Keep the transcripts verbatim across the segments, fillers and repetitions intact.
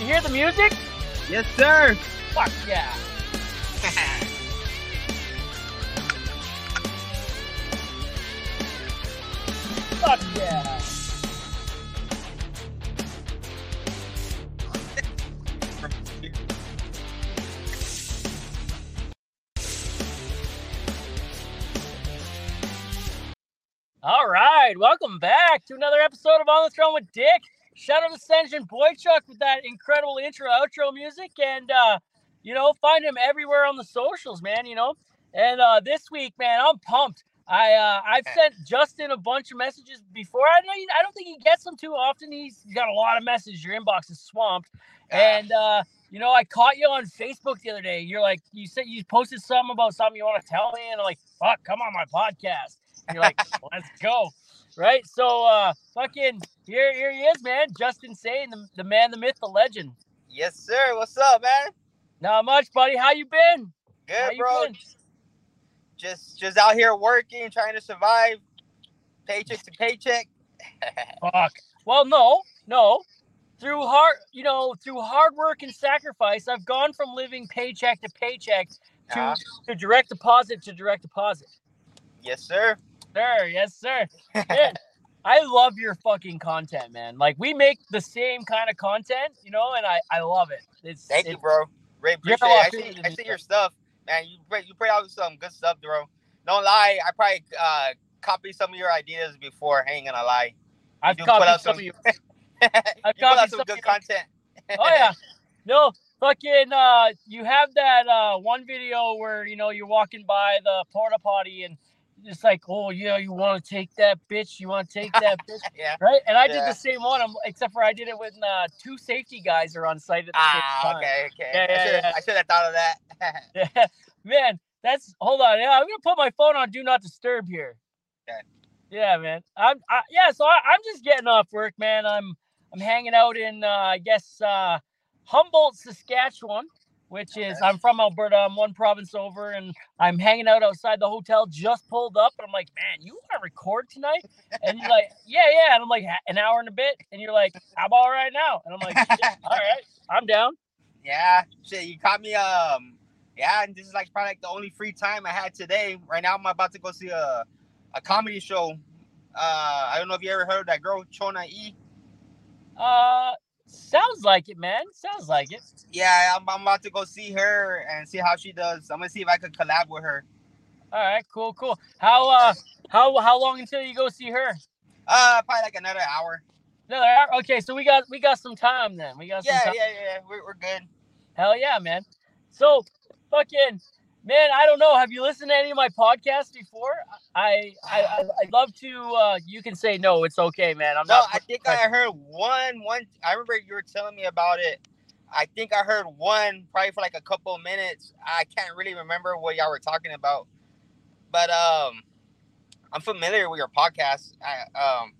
You hear the music? Yes, sir. Fuck yeah. Fuck yeah. All right, welcome back to another episode of On the Throne with Dick. Shout out to Senjin Boychuk with that incredible intro outro music, and uh, you know, find him everywhere on the socials, man. You know, and uh, this week, man, I'm pumped. I uh, I've sent Justin a bunch of messages before. I know he, I don't think he gets them too often. He's got a lot of messages. Your inbox is swamped, and uh, you know, I caught you on Facebook the other day. You're like, you said you posted something about something you want to tell me, and I'm like, fuck, come on my podcast. And you're like, let's go. Right? So, uh, fucking, here here he is, man. Justin Sane, the, the man, the myth, the legend. Yes, sir. What's up, man? Not much, buddy. How you been? Good, How you bro. been? Just just out here working, trying to survive, paycheck to paycheck. Fuck. Well, no, no. Through hard, you know, through hard work and sacrifice, I've gone from living paycheck to paycheck to, Uh-huh. to direct deposit to direct deposit. Yes, sir. Sir, yes, sir. Man, I love your fucking content, man. Like, we make the same kind of content, you know, and I, I love it. It's, Thank it's, you, bro. Really You're appreciate a lot it. I cooler see, than I me, see bro. your stuff, man. You put you put out some good stuff, bro. Don't lie. I probably uh, copied some of your ideas before. I ain't gonna lie. I've You put copied out some some- of you. you I've put copied out some some good of your- content. Oh, yeah. No, fucking, uh, you have that uh, one video where, you know, you're walking by the porta potty and it's like, oh, yeah, you want to take that bitch? You want to take that bitch? Yeah. Right? And I did Yeah. the same one, um, except for I did it when uh, two safety guys are on site at the Ah, same time. okay, okay. Yeah, yeah, I should yeah. I should have thought of that. Yeah, man, that's hold on. Yeah, I'm gonna put my phone on do not disturb here. Okay. Yeah, man. I'm I, yeah. So I, I'm just getting off work, man. I'm I'm hanging out in uh, I guess uh, Humboldt, Saskatchewan, which is Okay. I'm from Alberta. I'm one province over, and I'm hanging out outside the hotel. Just pulled up, and I'm like, man, you want to record tonight? And you're like, yeah, yeah. And I'm like, an hour and a bit, and you're like, how about right now? And I'm like, shit, all right, I'm down. Yeah, shit, you caught me. Um, yeah, and this is like probably like the only free time I had today. Right now, I'm about to go see a a comedy show. Uh, I don't know if you ever heard of that girl Chona E. Uh, sounds like it, man. Sounds like it. Yeah, I'm, I'm about to go see her and see how she does. I'm gonna see if I could collab with her. All right, cool, cool. How uh, how how long until you go see her? Uh, probably like another hour. Another hour? Okay, so we got we got some time then. We got some Yeah, time. yeah, yeah. We're we're good. Hell yeah, man. So, fucking, man, I don't know. Have you listened to any of my podcasts before? I I I I'd love to. Uh, you can say no. It's okay, man. I'm No, not. I think I heard one one. I remember you were telling me about it. I think I heard one probably for like a couple of minutes. I can't really remember what y'all were talking about, but um, I'm familiar with your podcast. I um,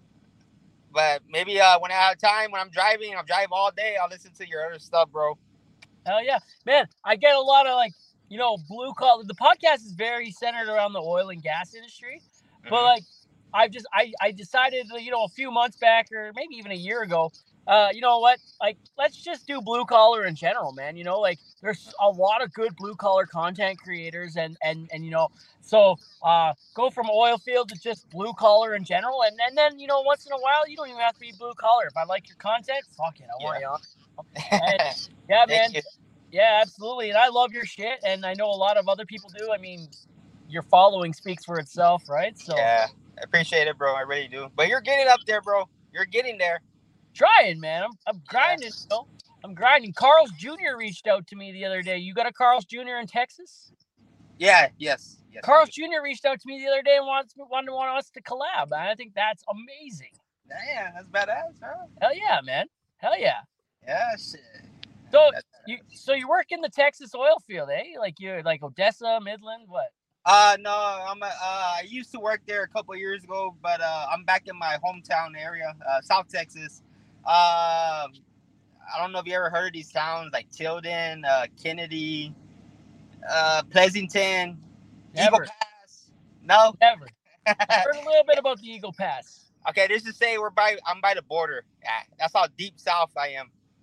but maybe uh when I have time, when I'm driving, I'll drive all day. I'll listen to your other stuff, bro. Hell yeah, man. I get a lot of like, you know, blue collar. The podcast is very centered around the oil and gas industry, but like, I've just I I decided, you know, a few months back or maybe even a year ago. Uh, you know what? Like, let's just do blue collar in general, man. You know, like there's a lot of good blue collar content creators, and and and you know, so uh, go from oil field to just blue collar in general, and and then you know, once in a while, you don't even have to be blue collar. If I like your content, fuck it, I want you on. And, yeah, man. Thank you. Yeah, absolutely. And I love your shit, and I know a lot of other people do. I mean, your following speaks for itself, right? So Yeah, I appreciate it, bro. I really do. But you're getting up there, bro. You're getting there. trying, man. I'm I'm grinding, you know? I'm grinding. Carl's Junior reached out to me the other day. You got a Carl's Junior in Texas? Yeah. Yes. Yes. Carl's Junior reached out to me the other day and wants wanted want us to collab. And I think that's amazing. Yeah, that's badass, huh? Hell yeah, man. Hell yeah. Yeah, shit. So That's you so you work in the Texas oil field, eh? Like you're like Odessa, Midland, what? Uh no, I'm a, uh I used to work there a couple of years ago, but uh I'm back in my hometown area, uh South Texas. Um I don't know if you ever heard of these towns like Tilden, uh Kennedy, uh Pleasanton, Eagle Never. Pass. No? Never. I heard a little bit about the Eagle Pass. Okay, this is say we're by I'm by the border. Yeah, that's how deep south I am.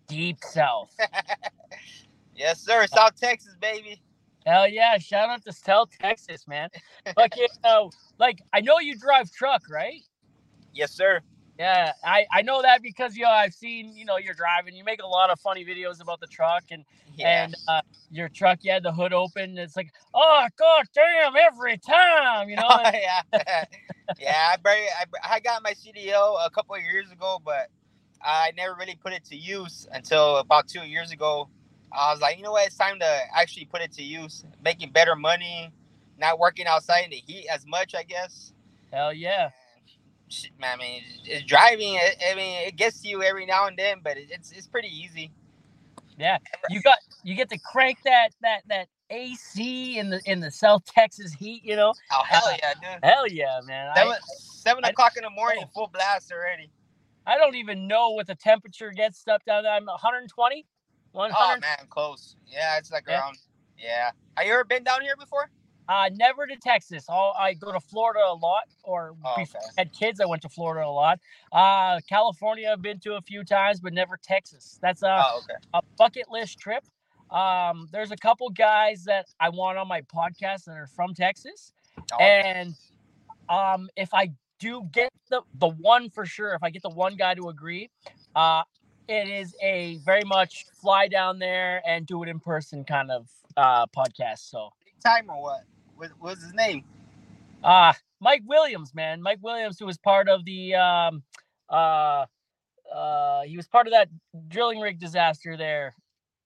Deep South. Yes, sir. South Texas, baby. Hell yeah! Shout out to South Texas, man. Fucking, uh, like I know you drive truck, right? Yes, sir. Yeah, I, I know that because, you know, I've seen, you know, you're driving. You make a lot of funny videos about the truck and Yeah. and uh, your truck. You had the hood open. It's like, oh god damn, every time, you know. Oh, yeah, yeah. I, buried, I I got my C D L a couple of years ago, but I never really put it to use until about two years ago. I was like, you know what? It's time to actually put it to use, making better money, not working outside in the heat as much, I guess. Hell yeah. Shit, man, I mean, it's driving. I mean, it gets to you every now and then, but it's it's pretty easy. Yeah, you got you get to crank that that that A C in the in the South Texas heat, you know. Oh hell uh, yeah, dude! Hell yeah, man. Seven, I, seven o'clock in the morning, full blast already. I don't even know what the temperature gets up down there. I'm one hundred twenty. one hundred. Oh man, close. Yeah, it's like yeah. around. Yeah. Have you ever been down here before? Uh, never to Texas. I'll, I go to Florida a lot, or oh, before okay. I had kids, I went to Florida a lot. Uh, California, I've been to a few times, but never Texas. That's a, oh, okay. a bucket list trip. Um, there's a couple guys that I want on my podcast that are from Texas, oh, and um, if I do get the the one for sure, if I get the one guy to agree, uh, it is a very much fly down there and do it in person kind of uh podcast. So big time or what? What was his name? Uh Mike Williams, man. Mike Williams, who was part of the um uh uh he was part of that drilling rig disaster there.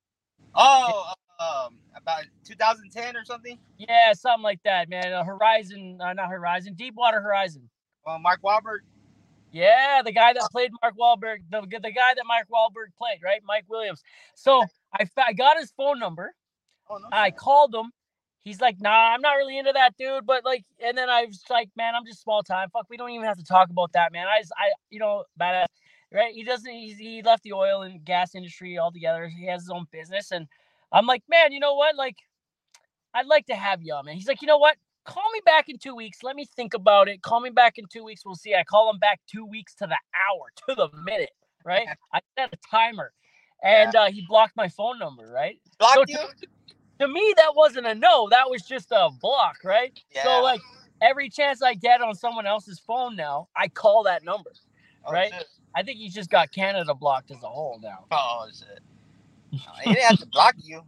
Oh, um about two thousand ten or something? Yeah, something like that, man. Uh, Horizon, uh, not Horizon, Deepwater Horizon. Well, Mark Wahlberg. Yeah, the guy that played Mark Wahlberg, the, the guy that Mark Wahlberg played, right? Mike Williams. So I, I got his phone number. Oh, no, I called him. He's like, nah, I'm not really into that, dude. But like, and then I was like, man, I'm just small time. Fuck, we don't even have to talk about that, man. I just, I, you know, badass, right? He doesn't, he's, he left the oil and gas industry altogether. He has his own business. And I'm like, man, you know what? Like, I'd like to have you on, man. He's like, you know what? Call me back in two weeks. Let me think about it. Call me back in two weeks. We'll see. I call him back two weeks to the hour, to the minute, right? I set a timer. And yeah. uh, he blocked my phone number, right? Blocked so you? To, to me, that wasn't a no. That was just a block, right? Yeah. So, like, every chance I get on someone else's phone now, I call that number, oh, right? Shit. I think he's just got Canada blocked as a whole now. Oh, shit. He didn't have to block you.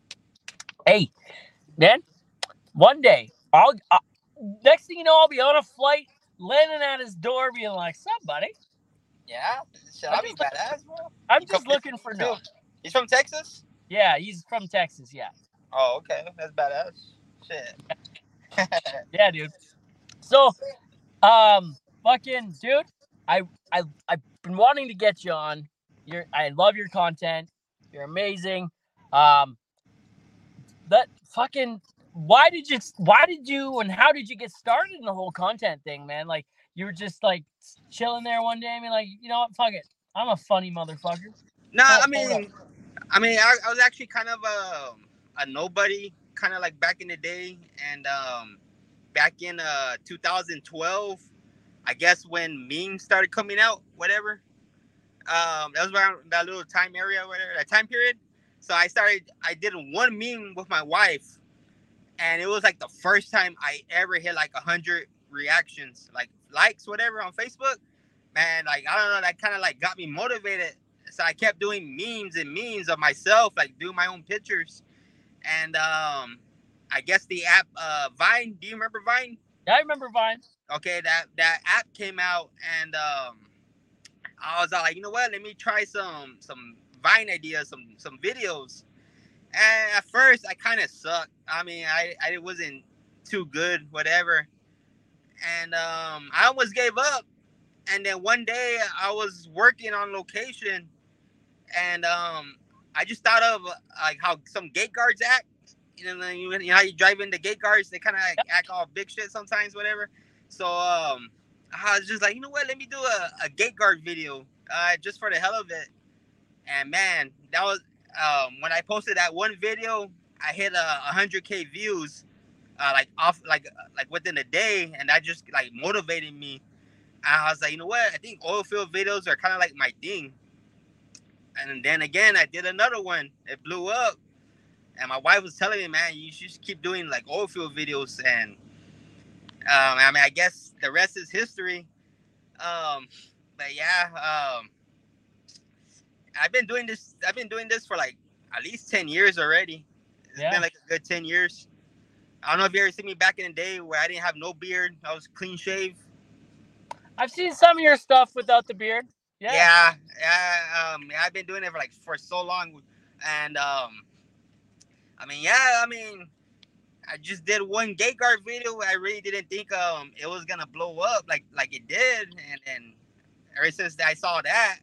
Hey, man, one day, I'll, uh, next thing you know, I'll be on a flight, landing at his door, being like, somebody. Yeah? Should I be badass, bro? I'm you just looking for no. He's from Texas? Yeah, he's from Texas, yeah. Oh, okay. That's badass. Shit. Yeah, dude. So, um, fucking, dude, I, I, I've been wanting to get you on. You're, I love your content. You're amazing. Um, that fucking, why did you, why did you, and how did you get started in the whole content thing, man? Like, you were just like chilling there one day and be like, you know what, fuck it. I'm a funny motherfucker. No, nah, I mean, I mean, I, I was actually kind of a, a nobody, kind of like back in the day. And um, back in uh, two thousand twelve, I guess when memes started coming out, whatever. Um, that was around that little time area, whatever, that time period. So I started, I did one meme with my wife. And it was like the first time I ever hit like a hundred reactions, like likes, whatever, on Facebook. Man, like, I don't know, that kind of like got me motivated. So I kept doing memes and memes of myself, like doing my own pictures. And um, I guess the app uh, Vine, do you remember Vine? Yeah, I remember Vine. Okay, that, that app came out and um, I was like, you know what, let me try some some Vine ideas, some some videos. And at first, I kind of sucked. I mean, I, I wasn't too good, whatever. And um, I almost gave up. And then one day, I was working on location. And um, I just thought of like how some gate guards act. You know, you know how you drive into gate guards? They kind of like act all big shit sometimes, whatever. So um, I was just like, you know what? Let me do a, a gate guard video uh, just for the hell of it. And man, that was... Um, when I posted that one video, I hit a uh, one hundred K views, uh, like off, like like within a day, and that just like motivated me. And I was like, you know what? I think oil field videos are kind of like my thing. and then again, I did another one. It blew up. And my wife was telling me, man, you should keep doing like oil field videos. And um, I mean, I guess the rest is history. Um, but yeah, um, I've been doing this. I've been doing this for like at least ten years already. It's Yeah. been like a good ten years. I don't know if you ever seen me back in the day where I didn't have no beard. I was clean shaved. I've seen some of your stuff without the beard. Yeah. Yeah, yeah. Um, I've been doing it for like for so long, and um, I mean, yeah, I mean, I just did one gate guard video. I really didn't think um it was gonna blow up like like it did, and then ever since I saw that,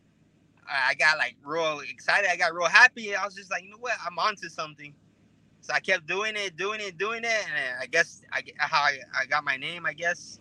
I got like real excited. I got real happy. I was just like, you know what, I'm onto something. So I kept doing it, doing it, doing it, and I guess I how I, I got my name, I guess.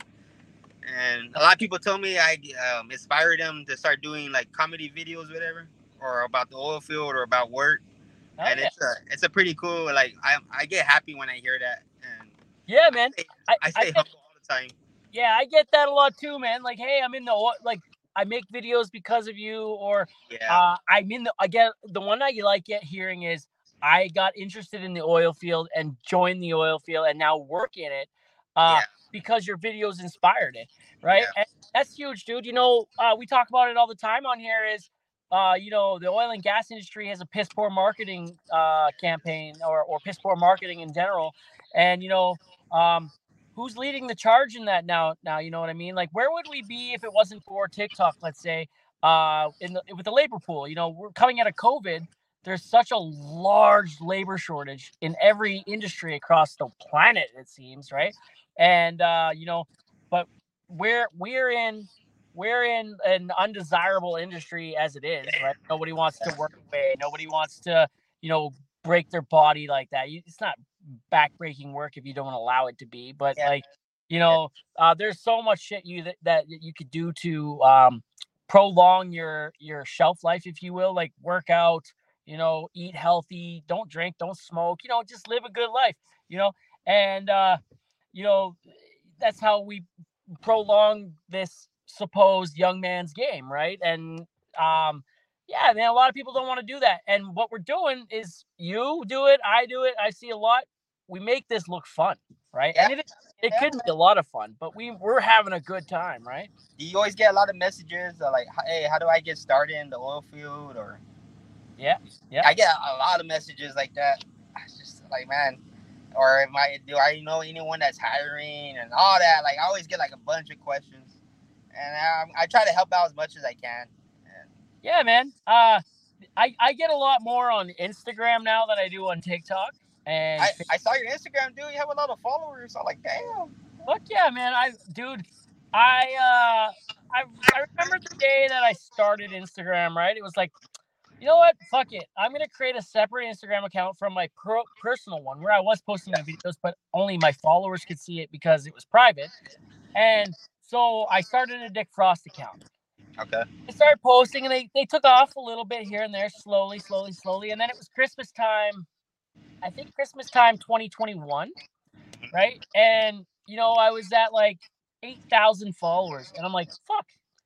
And a lot of people told me I um, inspired them to start doing like comedy videos, whatever, or about the oil field or about work. Oh, and yeah. it's a it's a pretty cool. Like I I get happy when I hear that. And yeah, man. I stay, I, I stay I humble all the time. Yeah, I get that a lot too, man. Like, hey, I'm in the like I make videos because of you, or yeah. uh, I'm in the. I get the one I like get hearing is I got interested in the oil field and joined the oil field and now work in it. Uh, yeah. Because your videos inspired it, right? Yeah. And that's huge, dude. You know, uh, we talk about it all the time on here is, uh, you know, the oil and gas industry has a piss poor marketing uh, campaign or, or piss poor marketing in general. And, you know, um, who's leading the charge in that now? Now, you know what I mean? Like, where would we be if it wasn't for TikTok, let's say, uh, in the, with the labor pool? You know, we're coming out of COVID. There's such a large labor shortage in every industry across the planet, it seems, right? And, uh, you know, but we're, we're in, we're in an undesirable industry as it is, right? Nobody wants to work away. Nobody wants to, you know, break their body like that. It's not back-breaking work if you don't allow it to be, but yeah. like, you know, uh, there's so much shit you that, that you could do to um, prolong your, your shelf life, if you will, like work out, you know, eat healthy, don't drink, don't smoke, you know, just live a good life, you know, and, uh, you know, that's how we prolong this supposed young man's game, right? And um, yeah, man, a lot of people don't want to do that. And what we're doing is you do it, I do it, I see a lot. We make this look fun, right? Yeah. And it it yeah. could be a lot of fun, but we we're having a good time, right? Do you always get a lot of messages like, hey, how do I get started in the oil field? Or yeah, yeah, I get a lot of messages like that. It's just like, man. Or am I, do I know anyone that's hiring and all that? Like, I always get like a bunch of questions, and I, I try to help out as much as I can. And yeah, man. Uh, I I get a lot more on Instagram now than I do on TikTok. And I, I saw your Instagram, dude. You have a lot of followers. So I'm like, damn. Fuck yeah, man. I, dude, I uh, I I remember the day that I started Instagram. Right, it was like, you know what? Fuck it. I'm going to create a separate Instagram account from my pro- personal one where I was posting my videos, but only my followers could see it because it was private. And so I started a Dick Frost account. Okay. I started posting and they, they took off a little bit here and there, slowly, slowly, slowly. And then it was Christmas time. I think Christmas time twenty twenty-one. Right. And, you know, I was at like eight thousand followers and I'm like, fuck.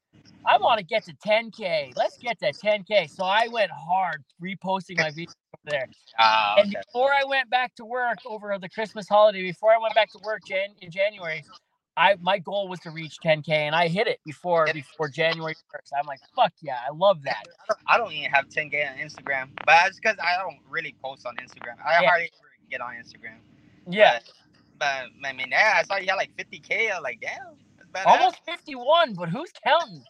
I want to get to ten K. Let's get to ten K. So I went hard reposting my videos over there. Oh, okay. And before I went back to work over the Christmas holiday, before I went back to work Jan- in January, I my goal was to reach ten K, and I hit it before before January first. I'm like, fuck yeah, I love that. I don't, I don't even have ten K on Instagram, but it's because I don't really post on Instagram. I yeah. hardly ever get on Instagram. Yeah. But, but I mean, yeah, I saw you had like fifty K. I was like, damn. That's almost fifty-one, but who's counting?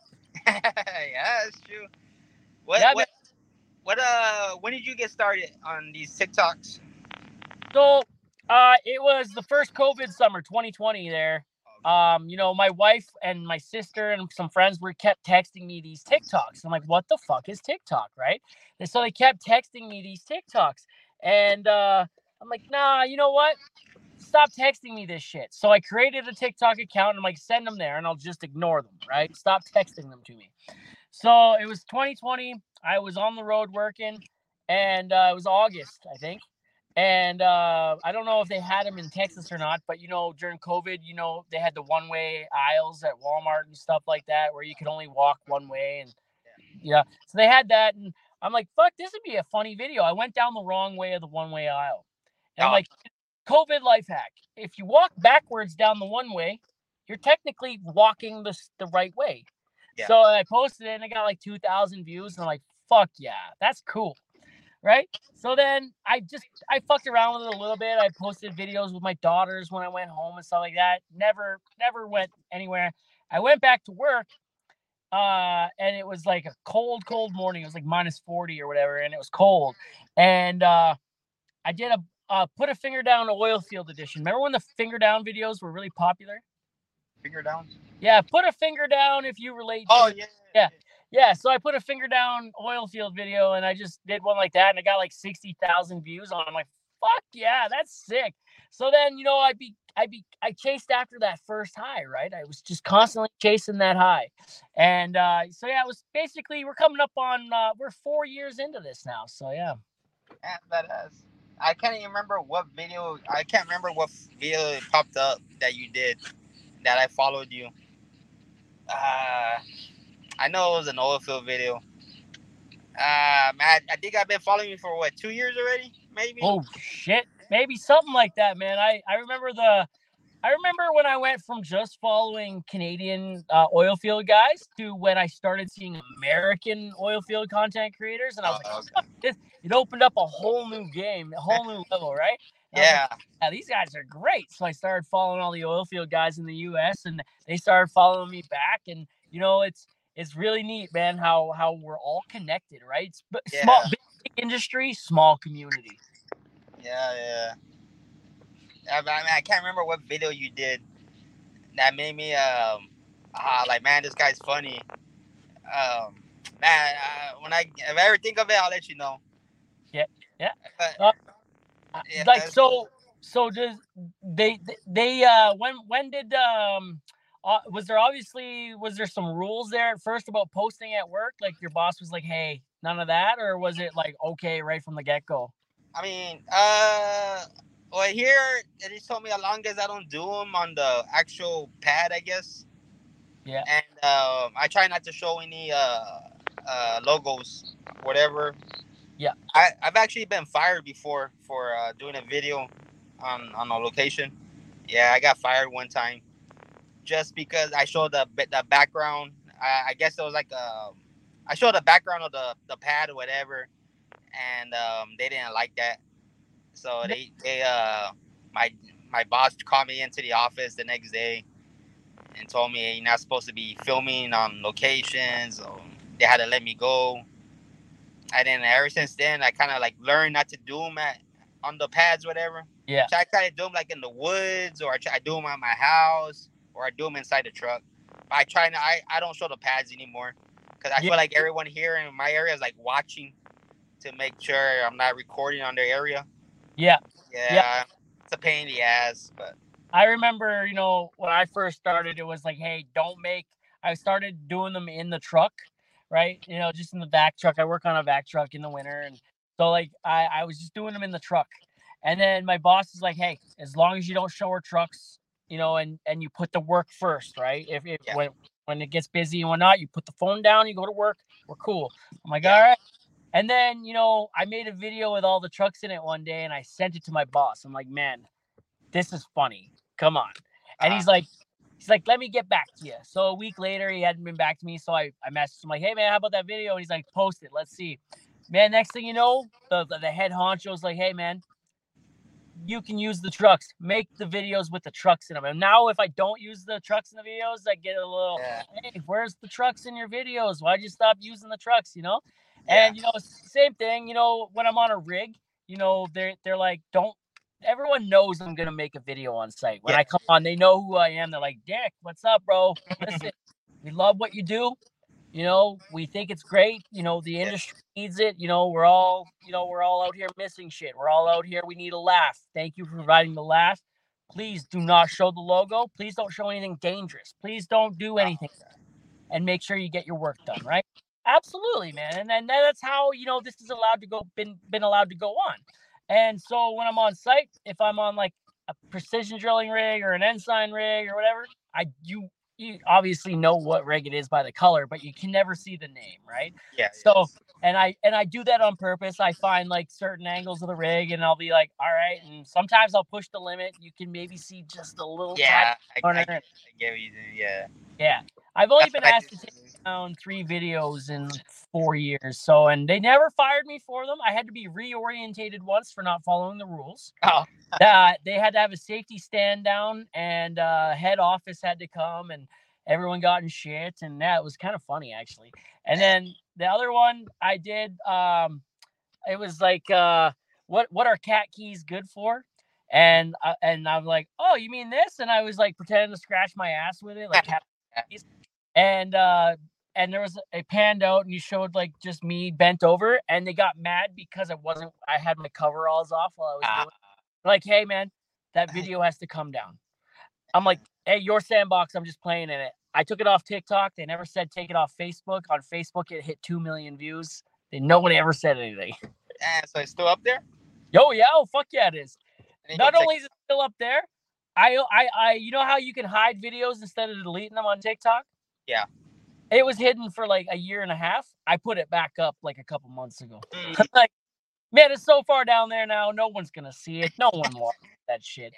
Yeah, that's true. What, yeah, what, what, uh, when did you get started on these TikToks? So, uh, it was the first COVID summer, twenty twenty there. Um, you know, my wife and my sister and some friends were kept texting me these TikToks. I'm like, what the fuck is TikTok, right? And so they kept texting me these TikToks. And uh, I'm like, nah, you know what? Stop texting me this shit. So I created a TikTok account and I'm like, send them there and I'll just ignore them, right? Stop texting them to me. So it was twenty twenty. I was on the road working and uh, it was August, I think. And uh, I don't know if they had them in Texas or not, but, you know, during COVID, you know, they had the one-way aisles at Walmart and stuff like that where you could only walk one way. And, yeah, so they had that. And I'm like, fuck, this would be a funny video. I went down the wrong way of the one-way aisle. And I'm Oh, like, COVID life hack. If you walk backwards down the one way, you're technically walking the, the right way. yeah. So I posted it and I got like two thousand views. And I'm like, fuck yeah, that's cool. Right. So then I just, I fucked around with it a little bit. I posted videos with my daughters when I went home and stuff like that. Never, never went anywhere. I went back to work. Uh, and it was like a cold, cold morning. It was like minus forty or whatever. And it was cold. And, uh, I did a, uh, put a finger down oil field edition. Remember when the finger down videos were really popular? Finger down. Yeah. Put a finger down if you relate. Oh to, yeah. yeah. Yeah. So I put a finger down oil field video and I just did one like that. And I got like sixty thousand views on it. I'm like, fuck yeah, that's sick. So then, you know, I be, I be, I chased after that first high, right? I was just constantly chasing that high. And, uh, so yeah, it was basically, we're coming up on, uh, we're four years into this now. So yeah. Man, badass. I can't even remember what video. I can't remember what video popped up that you did that I followed you. Uh, I know it was an oil field video. Uh, man, I think I've been following you for what, two years already? Maybe. Oh shit. Maybe something like that, man. I, I remember the, I remember when I went from just following Canadian uh, oil field guys to when I started seeing American oil field content creators. And I was Oh, like, okay. fuck this. It opened up a whole new game, a whole new level, right? And I was Yeah. like, yeah, these guys are great. So I started following all the oil field guys in the U S and they started following me back. And, you know, it's, it's really neat, man, how, how we're all connected, right? It's b- Yeah. small, big industry, small community. Yeah, yeah. I, I mean, I can't remember what video you did that made me um, ah, like, man, this guy's funny. Um, man, uh, when I if I ever think of it, I'll let you know. Yeah, yeah. But, Uh, yeah, like so, so does they they uh when when did um uh, was there obviously was there some rules there at first about posting at work? Like your boss was like, hey, none of that, or was it like okay right from the get go? I mean, uh, well, here they just told me as long as I don't do them on the actual pad, I guess. Yeah. And um, I try not to show any uh, uh, logos, whatever. Yeah. I I've actually been fired before for uh, doing a video on on a location. Yeah, I got fired one time just because I showed the the background. I, I guess it was like a, I showed the background of the the pad or whatever, and um, they didn't like that. So they they uh my my boss called me into the office the next day and told me, hey, you're not supposed to be filming on locations. So they had to let me go. And then ever since then, I kind of like learned not to do them at on the pads, whatever. Yeah. So I try to do them like in the woods, or I try to do them at my house, or I do them inside the truck. But I try not. I, I don't show the pads anymore because I Yeah. feel like everyone here in my area is like watching to make sure I'm not recording on their area. Yeah. Yeah, Yeah. it's a pain in the ass, but I remember, you know, when I first started, it was like, hey, don't make. I started doing them in the truck, right? You know, just in the vac truck. I work on a vac truck in the winter, and so like I, I was just doing them in the truck. And then my boss is like, hey, as long as you don't show our trucks, you know, and and you put the work first, right? If if Yeah. when when it gets busy and whatnot, you put the phone down, you go to work. We're cool. I'm like, Yeah. all right. And then, you know, I made a video with all the trucks in it one day, and I sent it to my boss. I'm like, man, this is funny. Come on. And Uh, he's like, he's like, let me get back to you. So a week later, he hadn't been back to me. So I, I messaged him like, hey man, how about that video? And he's like, post it. Let's see. Man, next thing you know, the, the, the head honcho's like, hey man, you can use the trucks. Make the videos with the trucks in them. And now if I don't use the trucks in the videos, I get a little, Yeah. hey, where's the trucks in your videos? Why'd you stop using the trucks, you know? Yeah. And, you know, same thing, you know, when I'm on a rig, you know, they're, they're like, don't, everyone knows I'm going to make a video on site. When Yeah. I come on, they know who I am. They're like, Dick, what's up, bro? Listen, we love what you do. You know, we think it's great. You know, the industry needs it. You know, we're all, you know, we're all out here missing shit. We're all out here. We need a laugh. Thank you for providing the laugh. Please do not show the logo. Please don't show anything dangerous. Please don't do anything. And make sure you get your work done, right? Absolutely, man. And then that's how, you know, this is allowed to go, been been allowed to go on. And so when I'm on site, if I'm on like a precision drilling rig or an ensign rig or whatever, I you you obviously know what rig it is by the color, but you can never see the name, right? Yeah. So, Yes. and I and I do that on purpose. I find like certain angles of the rig, and I'll be like, all right. And sometimes I'll push the limit. You can maybe see just a little Yeah, I, tiny I, corner. get, I get what you do. Yeah. Yeah, I've only That's been what I asked do. to take down three videos in four years. So, and they never fired me for them. I had to be reorientated once for not following the rules. Oh, That they had to have a safety stand down, and uh, head office had to come, and everyone got in shit, and that was kind of funny actually. And then the other one I did, um, it was like, uh, what what are cat keys good for? And uh, and I'm like, oh, you mean this? And I was like pretending to scratch my ass with it, like cat keys. And uh, and there was a panned out, and you showed like just me bent over, and they got mad because it wasn't. I had my coveralls off while I was doing. uh, Like, hey man, that video has to come down. I'm like, hey, your sandbox. I'm just playing in it. I took it off TikTok. They never said take it off Facebook. On Facebook, it hit two million views. And nobody ever said anything. and so it's still up there. Yo, yeah, oh fuck yeah, it is. I need to go Not check only is it still up there, I, I, I, you know how you can hide videos instead of deleting them on TikTok? Yeah. It was hidden for like a year and a half. I put it back up like a couple months ago. Mm. Like, man, it's so far down there now. No one's gonna see it. No one wants that shit.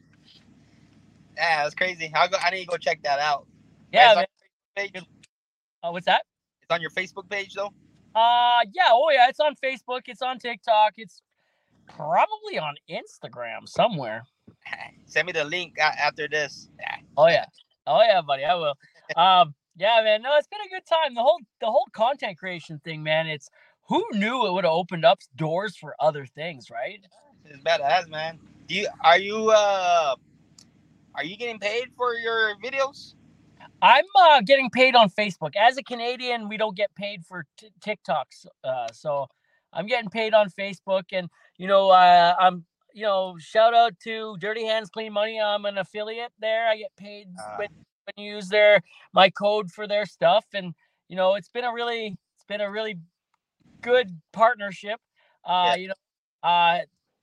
Yeah, that's crazy. I'll go. I need to go check that out. Yeah, It's on man. your Facebook page? Oh, what's that? It's on your Facebook page though. Uh, yeah. Oh, yeah. It's on Facebook. It's on TikTok. It's probably on Instagram somewhere. Send me the link a- after this. Oh yeah. Oh yeah, buddy. I will. Um, yeah, man. No, it's been a good time. The whole the whole content creation thing, man. It's who knew it would have opened up doors for other things, right? It's badass, man. Do you are you uh are you getting paid for your videos? I'm uh, getting paid on Facebook. As a Canadian, we don't get paid for t- TikToks. Uh, so I'm getting paid on Facebook, and you know, uh, I'm you know, shout out to Dirty Hands Clean Money. I'm an affiliate there. I get paid Uh, when, when you use their my code for their stuff, and you know, it's been a really it's been a really good partnership. Uh, Yeah. you know, uh,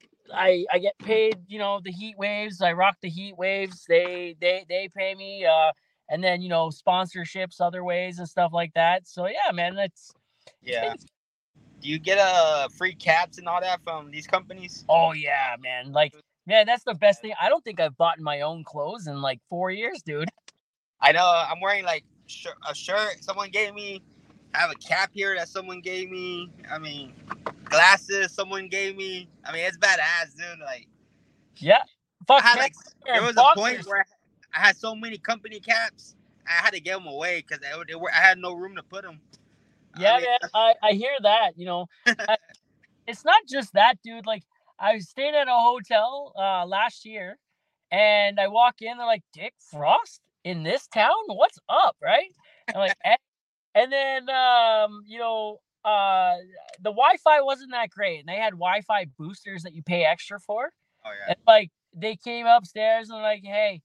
I I get paid. You know, the heat waves. I rock the heat waves. They they they pay me. Uh, and then you know, sponsorships, other ways, and stuff like that. So yeah, man, it's yeah. Do you get uh free caps and all that from these companies? oh yeah, man. Like, man, that's the best thing. I don't think I've bought my own clothes in like four years, dude. I know I'm wearing like sh- a shirt someone gave me. I have a cap here that someone gave me. I mean, glasses someone gave me. I mean, it's badass, dude. Like, Yeah, fuck. I had man, like we're there was a boxers. point where I had so many company caps, I had to give them away because they, they were I had no room to put them. Yeah, I mean, man, I, I hear that. You know, I- it's not just that, dude. Like, I was staying at a hotel uh last year, and I walk in, they're like, Dick Frost in this town? What's up, right? I'm like, and, and then um, you know, uh, the Wi-Fi wasn't that great, and they had Wi-Fi boosters that you pay extra for. oh yeah. And like, they came upstairs and like, hey,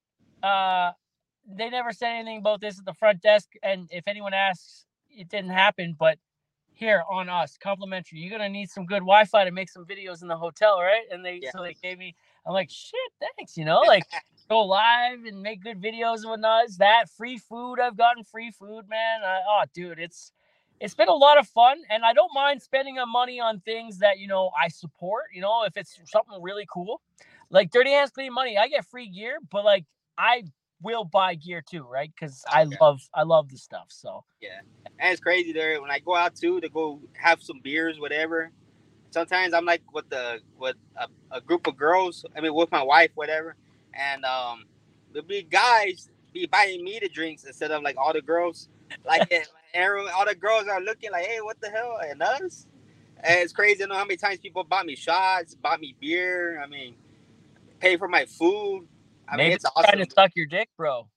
uh, they never said anything about this at the front desk, and if anyone asks, it didn't happen. But here on us, complimentary. You're gonna need some good Wi-Fi to make some videos in the hotel, right? And they Yeah. so they gave me. I'm like, shit, thanks. You know, like go live and make good videos and whatnot. Is that free food? I've gotten free food, man. I, oh, dude, it's it's been a lot of fun, and I don't mind spending a money on things that you know I support. You know, if it's something really cool, like Dirty Hands Clean Money, I get free gear, but like I will buy gear too, right? Because I Okay. love I love the stuff. So Yeah, and it's crazy there. When I go out too to go have some beers, whatever. Sometimes I'm like with the with a, a group of girls. I mean, with my wife, whatever, and um, the big guys be buying me the drinks instead of like all the girls. Like everyone, all the girls are looking like, hey, what the hell, and us. And it's crazy. I know how many times people bought me shots, bought me beer. I mean, pay for my food. I maybe mean, it's it's awesome. trying to suck your dick, bro.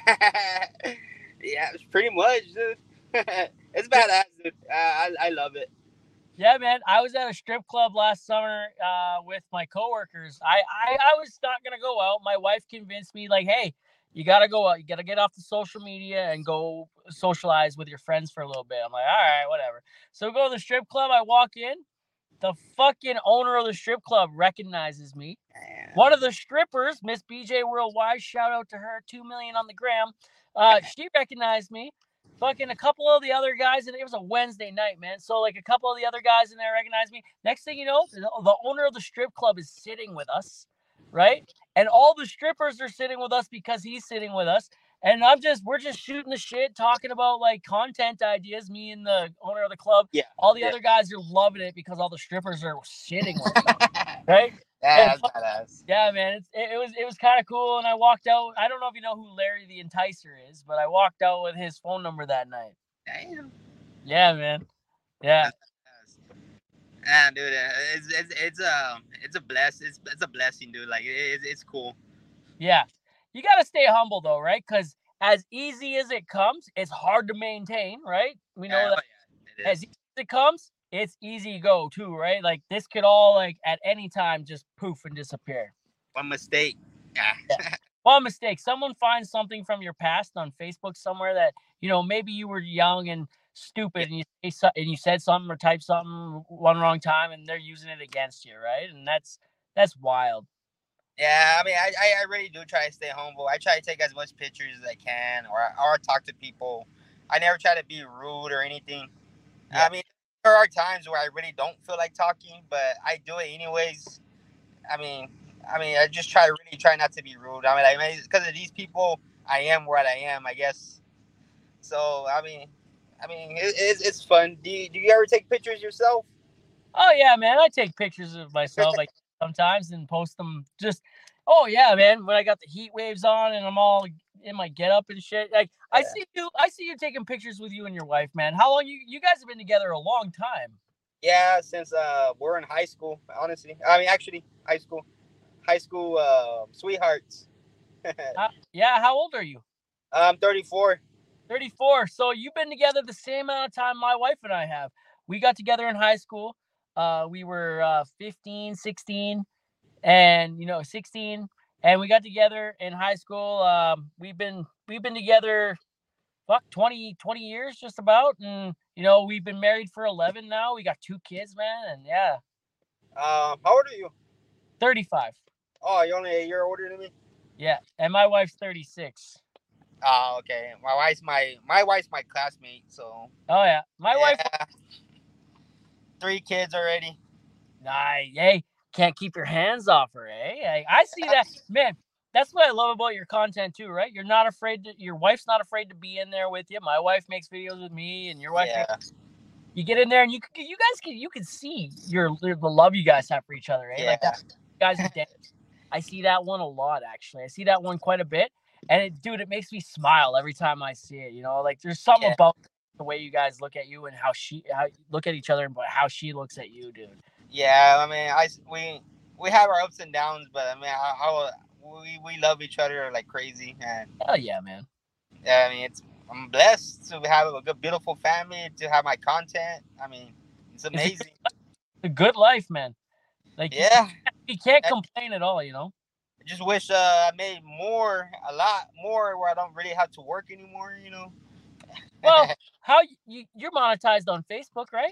Yeah, it's pretty much, dude. It's badass, dude. Uh, I I love it. Yeah, man. I was at a strip club last summer uh, with my coworkers. I, I I was not gonna go out. My wife convinced me, like, hey, you gotta go out. You gotta get off the social media and go socialize with your friends for a little bit. I'm like, all right, whatever. So go to the strip club. I walk in. The fucking owner of the strip club recognizes me. Man. One of the strippers, Miss B J Worldwide, shout out to her, two million on the gram. Uh, she recognized me. Fucking a couple of the other guys, and it was a Wednesday night, man. So like a couple of the other guys in there recognized me. Next thing you know, the, the owner of the strip club is sitting with us, right? And all the strippers are sitting with us because he's sitting with us. And I'm just, we're just shooting the shit, talking about like content ideas. Me and the owner of the club. Yeah. All the yeah. other guys are loving it because all the strippers are sitting with us, right? Yeah, And that's badass. yeah, man, it's, it, it was it was kind of cool, and I walked out. I don't know if you know who Larry the Enticer is, but I walked out with his phone number that night. Damn. Yeah, man. Yeah. Yeah, dude, it's it's it's um it's a bless it's it's a blessing, dude. Like it, it's it's cool. Yeah, you gotta stay humble though, right? Because as easy as it comes, it's hard to maintain, right? We know Yeah, that oh, yeah, it as is. easy as it comes, it's easy to go too, right? Like this could all like at any time just poof and disappear. One mistake. Yeah. Yeah. One mistake. Someone finds something from your past on Facebook somewhere that, you know, maybe you were young and stupid and you say so, and you said something or typed something one wrong time and they're using it against you, right? And that's that's wild. Yeah, I mean, I, I, I really do try to stay humble. I try to take as much pictures as I can, or or talk to people. I never try to be rude or anything. Yeah. I mean, there are times where I really don't feel like talking, but I do it anyways. I mean, I mean, I just try to really try not to be rude. I mean, like, because of these people, I am what I am, I guess. So, I mean, I mean, it, it's it's fun. Do you, do you ever take pictures yourself? Oh yeah, man. I take pictures of myself like sometimes and post them. Just oh yeah, man. When I got the heat waves on and I'm all in my get up and shit. Like I Yeah. see you. I see you taking pictures with you and your wife, man. How long you you guys have been together? A long time. Yeah, since uh we're in high school, honestly. I mean, actually, high school, high school uh, sweethearts. Uh, yeah. How old are you? I'm thirty-four. thirty-four. So you've been together the same amount of time my wife and I have. We got together in high school. Uh, we were uh, fifteen, sixteen, and you know, sixteen, and we got together in high school. Um, we've been we've been together, fuck, twenty, twenty years just about, and you know, we've been married for eleven now. We got two kids, man, and yeah. Um, how old are you? thirty-five. Oh, you're only a year older than me. Yeah, and my wife's thirty-six. Oh, okay. My wife's my my wife's my classmate, so. Oh yeah, my yeah. wife. Three kids already. Nah, hey, can't keep your hands off her, eh? I, I see that, man. That's what I love about your content too, right? You're not afraid to. Your wife's not afraid to be in there with you. My wife makes videos with me, and your wife. Yeah. Makes, you get in there, and you you guys can you can see your the love you guys have for each other, eh? Yeah. Like that, guys. I see that one a lot, actually. I see that one quite a bit, and it, dude, it makes me smile every time I see it. You know, like there's something Yeah. about the way you guys look at you and how she how look at each other and how she looks at you, dude. Yeah, I mean, I we we have our ups and downs, but I mean, how, how we we love each other like crazy, and hell yeah, man. Yeah, I mean, it's I'm blessed to have a good, beautiful family, to have my content. I mean, it's amazing. It's a good life, man. Like yeah, you, you can't complain at all, you know. I just wish uh, I made more, a lot more, where I don't really have to work anymore, you know. Well, how you you're monetized on Facebook, right?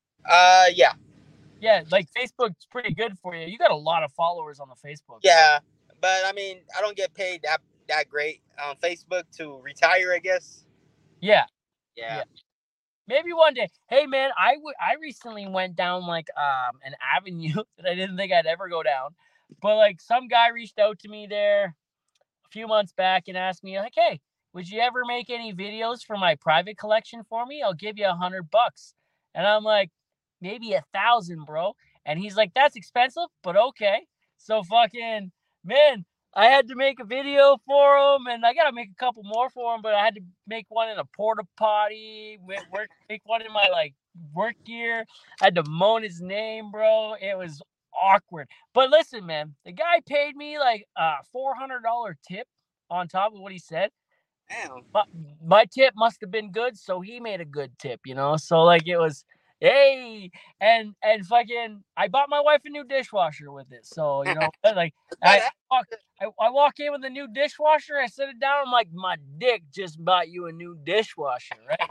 Uh, yeah. Yeah, like Facebook's pretty good for you. You got a lot of followers on the Facebook. Yeah, but I mean, I don't get paid that that great on Facebook to retire, I guess. Yeah. Yeah. yeah. Maybe one day. Hey man, I w- I recently went down like um an avenue that I didn't think I'd ever go down. But like some guy reached out to me there a few months back and asked me like, "Hey, would you ever make any videos for my private collection for me? I'll give you a hundred bucks." And I'm like, maybe a thousand, bro. And he's like, "That's expensive, but okay." So fucking man, I had to make a video for him, and I gotta make a couple more for him. But I had to make one in a porta potty, work, make one in my like work gear. I had to moan his name, bro. It was awkward. But listen, man, the guy paid me like a four hundred dollar tip on top of what he said. Damn. But my tip must have been good, so he made a good tip, you know. So like it was. Hey, and and fucking, I bought my wife a new dishwasher with it. So you know, like I walk, I, I walk in with a new dishwasher. I set it down. I'm like, my dick just bought you a new dishwasher, right?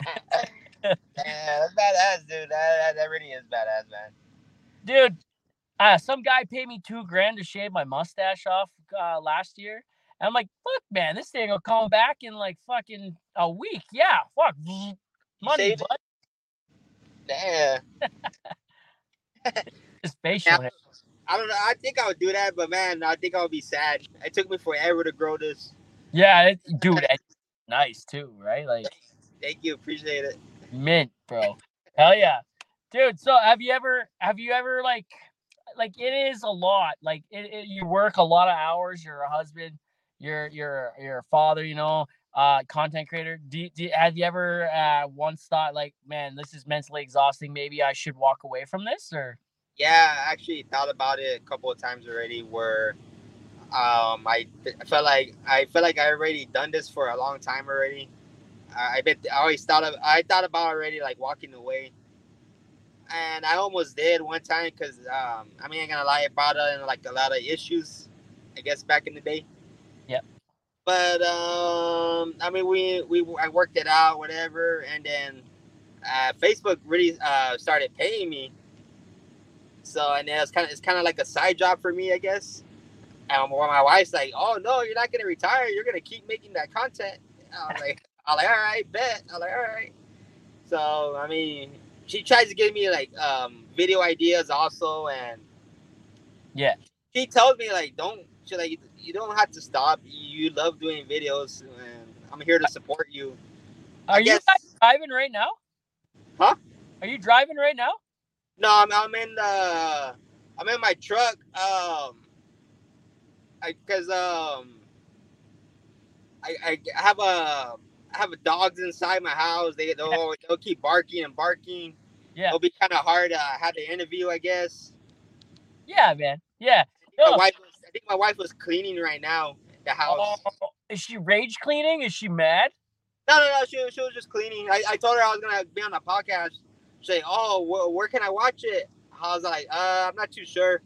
Yeah, that's badass, dude. That, that that really is badass, man. Dude, uh, some guy paid me two grand to shave my mustache off uh, last year, And I'm like, fuck, man, this thing will come back in like fucking a week. Yeah, fuck, money, Saved bud. it? Damn. Just facial hair. I don't know. I think I would do that, but man, I think I would be sad. It took me forever to grow this. Yeah, it, dude, it's nice too, right? Like, thank you, appreciate it. Mint, bro. Hell yeah, dude. So have you ever, have you ever like, like it is a lot. Like it, it, you work a lot of hours. You're a husband. You're you're you're a father. You know, uh, content creator. Do, do have you ever uh, once thought like, man, this is mentally exhausting. Maybe I should walk away from this, or? Yeah, I actually thought about it a couple of times already. Where um, I, I felt like I felt like I already done this for a long time already. I, I bet I always thought of I thought about already like walking away. And I almost did one time because um, I mean, I'm gonna lie, it brought in like a lot of issues, I guess, back in the day. Yep. But um, I mean, we we I worked it out, whatever, and then uh, Facebook really uh, started paying me. So and then it's kind of it's kind of like a side job for me, I guess. And my wife's like, "Oh no, you're not gonna retire. You're gonna keep making that content." I was like, "I'm like, all right, bet." I'm like, all right. So I mean, she tries to give me like um, video ideas also, and yeah, she tells me like, don't she like you don't have to stop. You love doing videos, and I'm here to support you. Are I you guess... driving right now? Huh? Are you driving right now? No, I'm I'm in the I'm in my truck. Um, I because um, I I have a I have a dogs inside my house. They they'll, yeah. they'll keep barking and barking. Yeah, it'll be kind of hard to have the interview, I guess. Yeah, man. Yeah. My oh. wife was, I think my wife was cleaning right now the house. Oh, is she rage cleaning? Is she mad? No, no, no. She, she was just cleaning. I, I told her I was gonna be on the podcast. She's like, "Oh, wh- where can I watch it?" I was like, "Uh, I'm not too sure."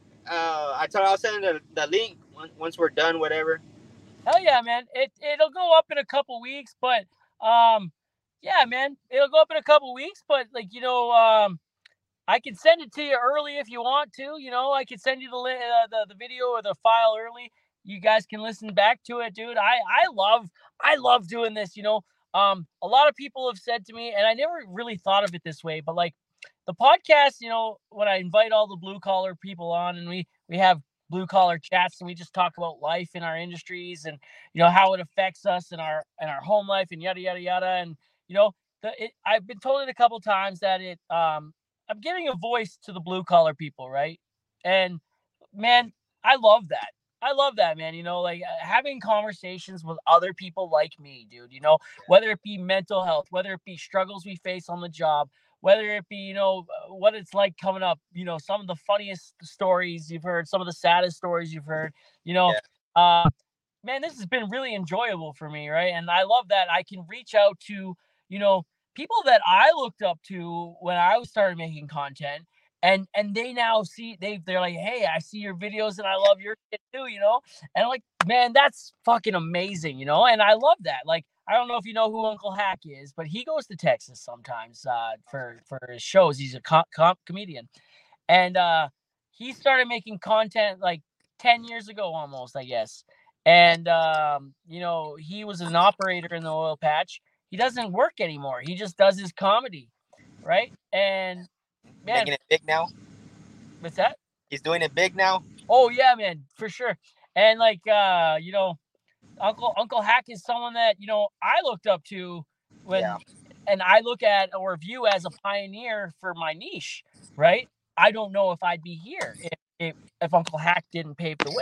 Uh, I told her I'll send the, the link once we're done, whatever. Hell yeah, man! It it'll go up in a couple weeks, but um, yeah, man, it'll go up in a couple weeks. But like you know, um, I can send it to you early if you want to. You know, I can send you the uh, the the video or the file early. You guys can listen back to it, dude. I I love I love doing this. You know, um, a lot of people have said to me, and I never really thought of it this way, but like the podcast, you know, when I invite all the blue collar people on, and we we have blue collar chats, and we just talk about life in our industries, and you know how it affects us in our in our home life, and yada yada yada, and you know, the it, I've been told it a couple times that it um. I'm giving a voice to the blue collar people, right? And man, I love that. I love that, man. You know, like uh, having conversations with other people like me, dude, you know, whether it be mental health, whether it be struggles we face on the job, whether it be, you know, what it's like coming up, you know, some of the funniest stories you've heard, some of the saddest stories you've heard, you know, yeah. uh, man, this has been really enjoyable for me, right? And I love that I can reach out to, you know, people that I looked up to when I started making content, and and they now see they they're like, hey, I see your videos and I love your shit too, you know. And I'm like, man, that's fucking amazing, you know. And I love that. Like, I don't know if you know who Uncle Hack is, but he goes to Texas sometimes uh, for for his shows. He's a com- com- comedian, and uh, he started making content like ten years ago, almost, I guess. And um, you know, he was an operator in the oil patch. He doesn't work anymore. He just does his comedy, right? And man, making it big now. What's that? He's doing it big now. Oh yeah, man, for sure. And like uh, you know, Uncle Uncle Hack is someone that you know I looked up to when, yeah. and I look at or view as a pioneer for my niche, right? I don't know if I'd be here if if, if Uncle Hack didn't pave the way.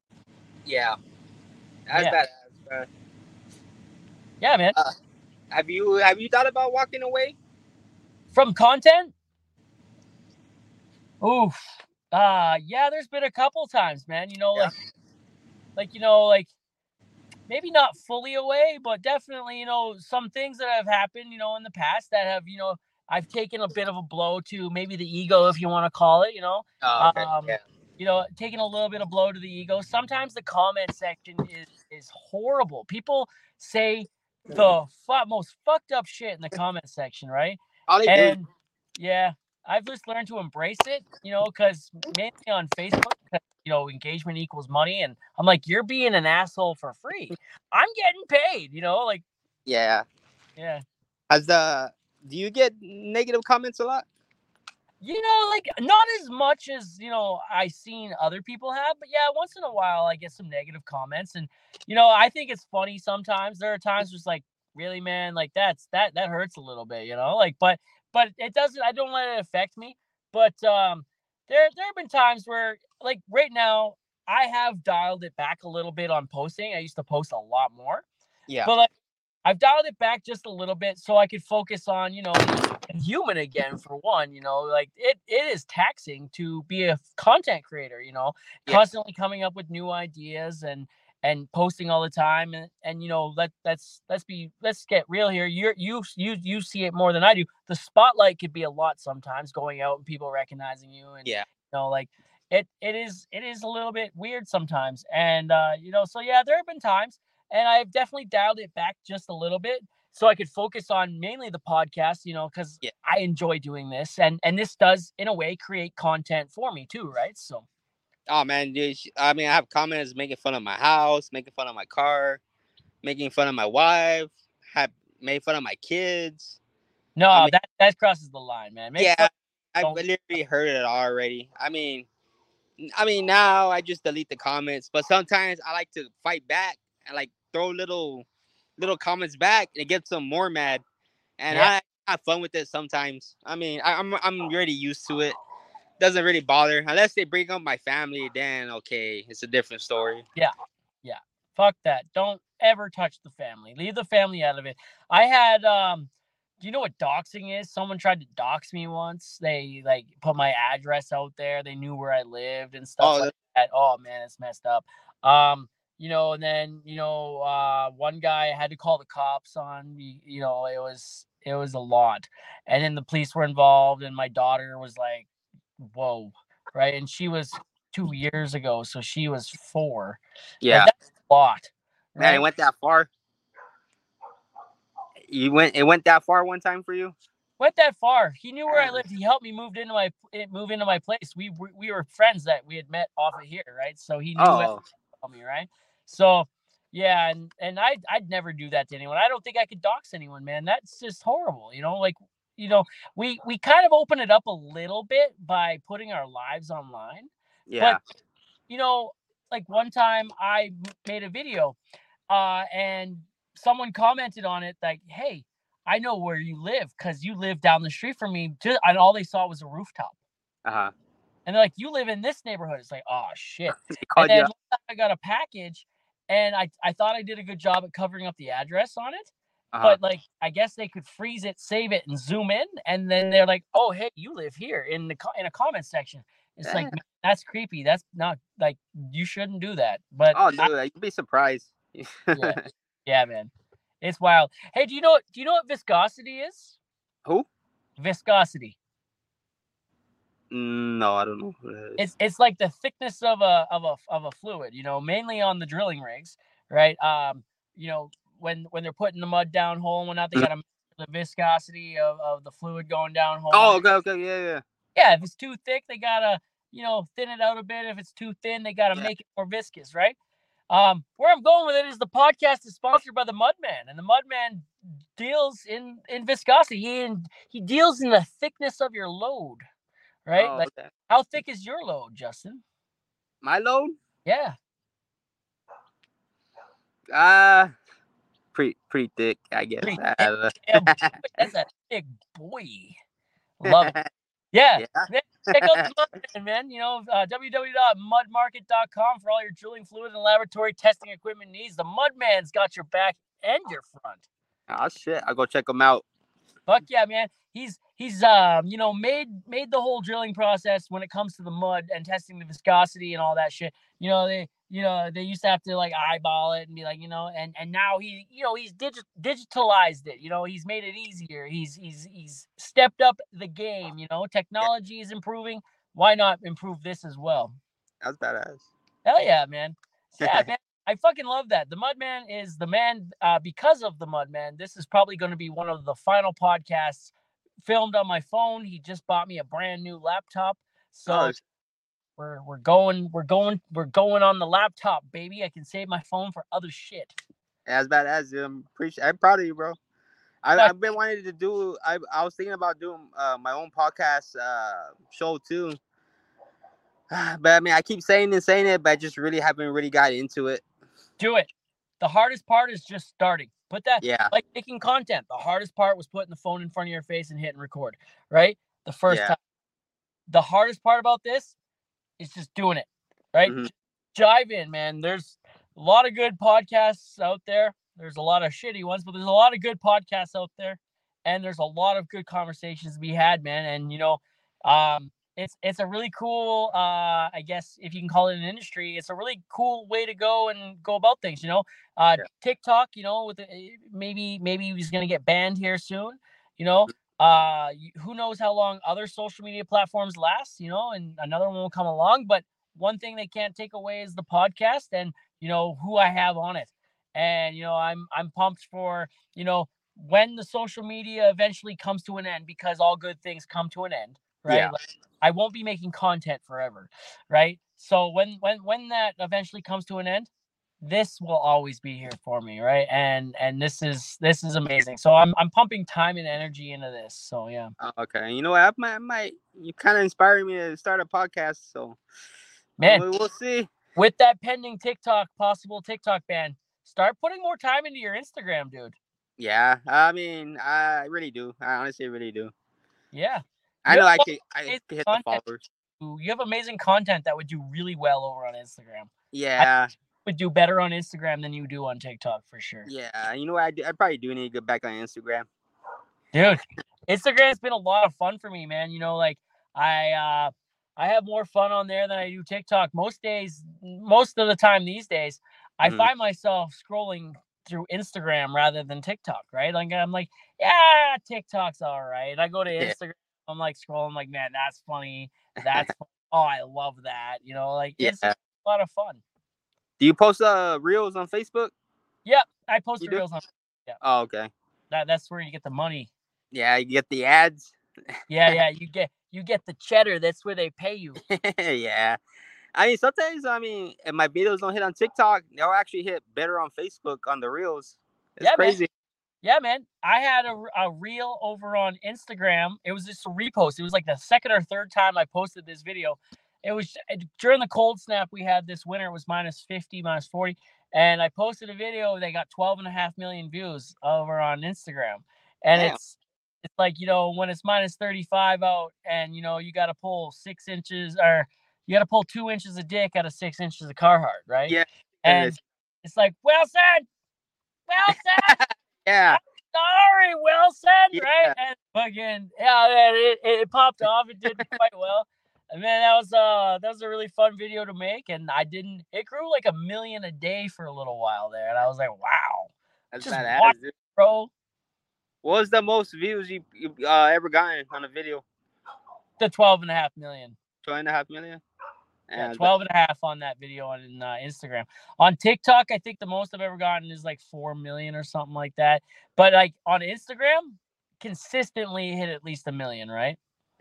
Yeah, that's yeah. badass, bro. Yeah, man. Uh, Have you have you thought about walking away from content? Oof. Uh yeah, there's been a couple times, man. You know, yeah. like like you know, like maybe not fully away, but definitely, you know, some things that have happened, you know, in the past that have, you know, I've taken a bit of a blow to maybe the ego, if you want to call it, you know. Oh, okay. Um yeah. You know, taking a little bit of blow to the ego. Sometimes the comment section is is horrible. People say the fu- most fucked up shit in the comment section, right? All they and do. yeah, I've just learned to embrace it, you know, because mainly on Facebook, you know, engagement equals money. And I'm like, you're being an asshole for free. I'm getting paid, you know, like, Yeah. yeah. Has the do you get negative comments a lot? You know, like not as much as, you know, I seen other people have, but yeah, once in a while I get some negative comments. And, you know, I think it's funny sometimes. There are times just like, really, man, like that's that that hurts a little bit, you know, like, but but it doesn't, I don't let it affect me. But um there there have been times where like right now I have dialed it back a little bit on posting. I used to post a lot more. Yeah. But like I've dialed it back just a little bit so I could focus on, you know, being human again for one, you know, like it it is taxing to be a content creator, you know, Yeah. constantly coming up with new ideas and and posting all the time. And and you know, let let's let's be let's get real here. You're you you you see it more than I do. The spotlight could be a lot sometimes, going out and people recognizing you, and Yeah. you know, like it it is it is a little bit weird sometimes. And uh, you know, so yeah, there have been times, and I've definitely dialed it back just a little bit so I could focus on mainly the podcast, you know, because Yeah. I enjoy doing this, and and this does in a way create content for me too, right? So Oh man, dude, sh- I mean, I have comments making fun of my house, making fun of my car, making fun of my wife, have made fun of my kids. I no, mean, that that crosses the line, man. Make fun. yeah, I've Don't. literally heard it already. I mean, I mean now I just delete the comments, but sometimes I like to fight back and like throw little little comments back and it gets them more mad. And Yeah, I have fun with it sometimes. I mean, I, I'm I'm already used to it. Doesn't really bother unless they bring up my family. Then okay, it's a different story. yeah, yeah. Fuck that. Don't ever touch the family. Leave the family out of it. I had um do you know what doxing is? Someone tried to dox me once. They like put my address out there. They knew where I lived and stuff Oh, like the- that. Oh man, it's messed up. Um, you know, and then, you know, uh one guy had to call the cops on me, you know, it was it was a lot. And then the police were involved, and my daughter was like, whoa, right? And she was two years ago, so she was four. Like yeah, that's a lot, man, it right? went that far. You went. It went that far one time for you. Went that far. He knew where I lived. He helped me move into my eh, move into my place. We we we were friends that we had met off of here, right? So he knew Oh, me, right? So yeah, and and I I'd, I'd never do that to anyone. I don't think I could dox anyone, man. That's just horrible, you know. Like, you know, we we kind of open it up a little bit by putting our lives online, yeah. but you know, like one time I made a video, uh, and someone commented on it like, "Hey, I know where you live because you live down the street from me." And all they saw was a rooftop. Uh huh. And they're like, "You live in this neighborhood." It's like, oh shit. They And called you then out. I got a package, and I I thought I did a good job at covering up the address on it. Uh huh. But like, I guess they could freeze it, save it, and zoom in, and then they're like, "Oh, hey, you live here," in the in a comment section. It's like, Yeah. that's creepy. That's not like, you shouldn't do that. But Oh, I, dude, you'd be surprised. yeah, yeah, man, it's wild. Hey, do you know do you know what viscosity is? Who? Viscosity. Mm, no, I don't know who that is. It's it's like the thickness of a of a of a fluid, you know, mainly on the drilling rigs, right? Um, you know, when when they're putting the mud down hole and whatnot, they Mhm. got to the viscosity of, of the fluid going down hole. Oh, okay, okay, yeah, yeah, Yeah, if it's too thick, they gotta, you know, thin it out a bit. If it's too thin, they gotta yeah. make it more viscous, right? Um, where I'm going with it is the podcast is sponsored by the Mudman, and the Mudman deals in in viscosity. He in, he deals in the thickness of your load, right? Oh, Like, okay. how thick is your load, Justin? My load? Yeah. Uh pretty pretty thick, I guess. Pretty thick. Uh, Yeah, boy, that's a big boy. Love it. Yeah. yeah. Man, check out the Mudman, man. You know, uh, w w w dot mud market dot com for all your drilling fluid and laboratory testing equipment needs. The Mudman's got your back and your front. Oh shit, I'll go check them out. Fuck yeah, man. He's he's um you know made made the whole drilling process when it comes to the mud and testing the viscosity and all that shit. You know, they you know they used to have to like eyeball it and be like, you know, and and now he you know he's digi- digitalized it. You know, he's made it easier. He's he's he's stepped up the game. You know, Yeah, technology is improving. Why not improve this as well? that's badass. Hell yeah, man. Yeah, man. I fucking love that. The Mudman is the man, uh, because of the Mudman. This is probably going to be one of the final podcasts filmed on my phone. He just bought me a brand new laptop. Oh, So we're we're going we're going we're going on the laptop, baby. I can save my phone for other shit. As badass, dude. I'm appreciate. I'm proud of you, bro. I, But I've been wanting to do. I I was thinking about doing uh, my own podcast uh, show too. But I mean, I keep saying and saying it, but I just really haven't really got into it. do it. The hardest part is just starting. Put that, Yeah, like making content. The hardest part was putting the phone in front of your face and hitting record, right? The first yeah. time. The hardest part about this is just doing it, right? Mm-hmm. Jive in, man. There's a lot of good podcasts out there. There's a lot of shitty ones, but there's a lot of good podcasts out there, and there's a lot of good conversations to be had, man. And you know, um, it's it's a really cool, uh, I guess if you can call it an industry, it's a really cool way to go and go about things. You know, uh, Yeah. TikTok, you know, with the, maybe maybe he's gonna get banned here soon. You know, uh, who knows how long other social media platforms last? You know, and another one will come along, but one thing they can't take away is the podcast and you know who I have on it. And you know I'm I'm pumped for you know when the social media eventually comes to an end, because all good things come to an end, right? Yeah. Like, I won't be making content forever, right? So when when when that eventually comes to an end, this will always be here for me, right? And and this is this is amazing. So I'm I'm pumping time and energy into this. So yeah. Oh, okay. You know what? I might, I might you kind of inspired me to start a podcast. So Man, we'll, we'll see. With that pending TikTok, possible TikTok ban, start putting more time into your Instagram, dude. Yeah. I mean, I really do. I honestly really do. Yeah. I You know have I could. I amazing could hit the content. followers. You have amazing content that would do really well over on Instagram. I Yeah. would do better on Instagram than you do on TikTok for sure. Yeah. You know what? I, do, I probably do need to get back on Instagram. Dude, Instagram's been a lot of fun for me, man. You know, like I uh I have more fun on there than I do TikTok. Most days, most of the time these days, I Mhm. find myself scrolling through Instagram rather than TikTok, right? Like I'm like, yeah, TikTok's all right. I go to Yeah. Instagram, I'm like scrolling, like, man, that's funny. That's fun. Oh, I love that. You know, like Yeah. it's a lot of fun. Do you post uh reels on Facebook? Yep, I post You the do? reels on. Yeah, Oh, okay. that that's where you get the money. Yeah, you get the ads. Yeah, yeah, you get you get the cheddar. That's where they pay you. Yeah. I mean, sometimes I mean, if my videos don't hit on TikTok, they'll actually hit better on Facebook on the reels. It's Yeah, man. crazy. Yeah, man. I had a, a reel over on Instagram. It was just a repost. It was like the second or third time I posted this video. It was during the cold snap we had this winter. It was minus fifty, minus forty. And I posted a video. They got twelve and a half million views over on Instagram. And Damn. it's it's like, you know, when it's minus thirty-five out and, you know, you got to pull six inches or you got to pull two inches of dick out of six inches of Carhartt, right? Yeah. And It's, it's like, well said, well said. yeah. Sorry, Wilson, Yeah. right? And fucking yeah, man, it, it popped off. It did quite well. And man, that was uh that was a really fun video to make. And I didn't it grew like a million a day for a little while there. And I was like, wow. That's Just badass, watch, dude. bro. What was the most views you, you uh, ever gotten on a video? The twelve and a half million. Two and a half million? Yeah, Yeah, twelve and a half on that video on uh, Instagram. On TikTok, I think the most I've ever gotten is like four million or something like that. But like on Instagram, consistently hit at least a million, right?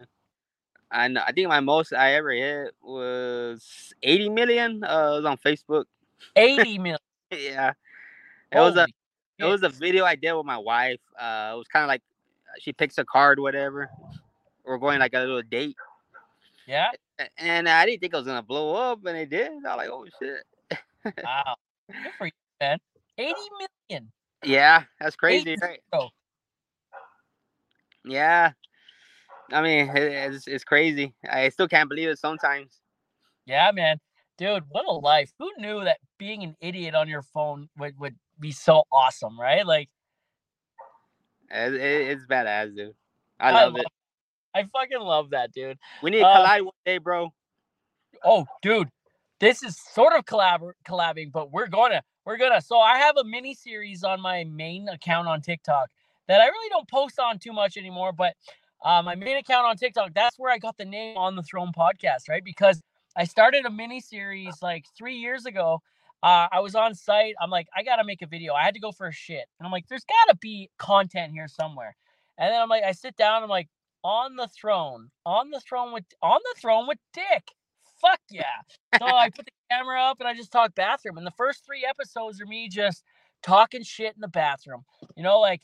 I know, I think my most I ever hit was eighty million. Uh, it was on Facebook. eighty million. Yeah, it was a Holy it was a video I did with my wife. Uh, it was kind of like she picks a card, whatever. We're going like a little date. Yeah. And I didn't think it was gonna blow up, and it did. I was like, oh shit. Wow. Good for you, man. eighty million. Yeah, that's crazy, Eight right? zero. Yeah. I mean, it, it's it's crazy. I still can't believe it sometimes. Yeah, man. Dude, what a life. Who knew that being an idiot on your phone would, would be so awesome, right? Like, It, it, it's badass, dude. I I love love, it. I fucking love that, dude. We need to Uh, collide one day, bro. Oh, dude, this is sort of collab collabing, but we're gonna we're gonna. So I have a mini series on my main account on TikTok that I really don't post on too much anymore. But uh, my main account on TikTok, that's where I got the name On the Throne podcast, right? Because I started a mini series like three years ago. Uh, I was on site. I'm like, I gotta make a video. I had to go for a shit, and I'm like, there's gotta be content here somewhere. And then I'm like, I sit down. I'm like, On the Throne, on the throne with on the throne with Dick. fuck yeah. So I put the camera up and I just talk bathroom. And the first three episodes are me just talking shit in the bathroom. You know, like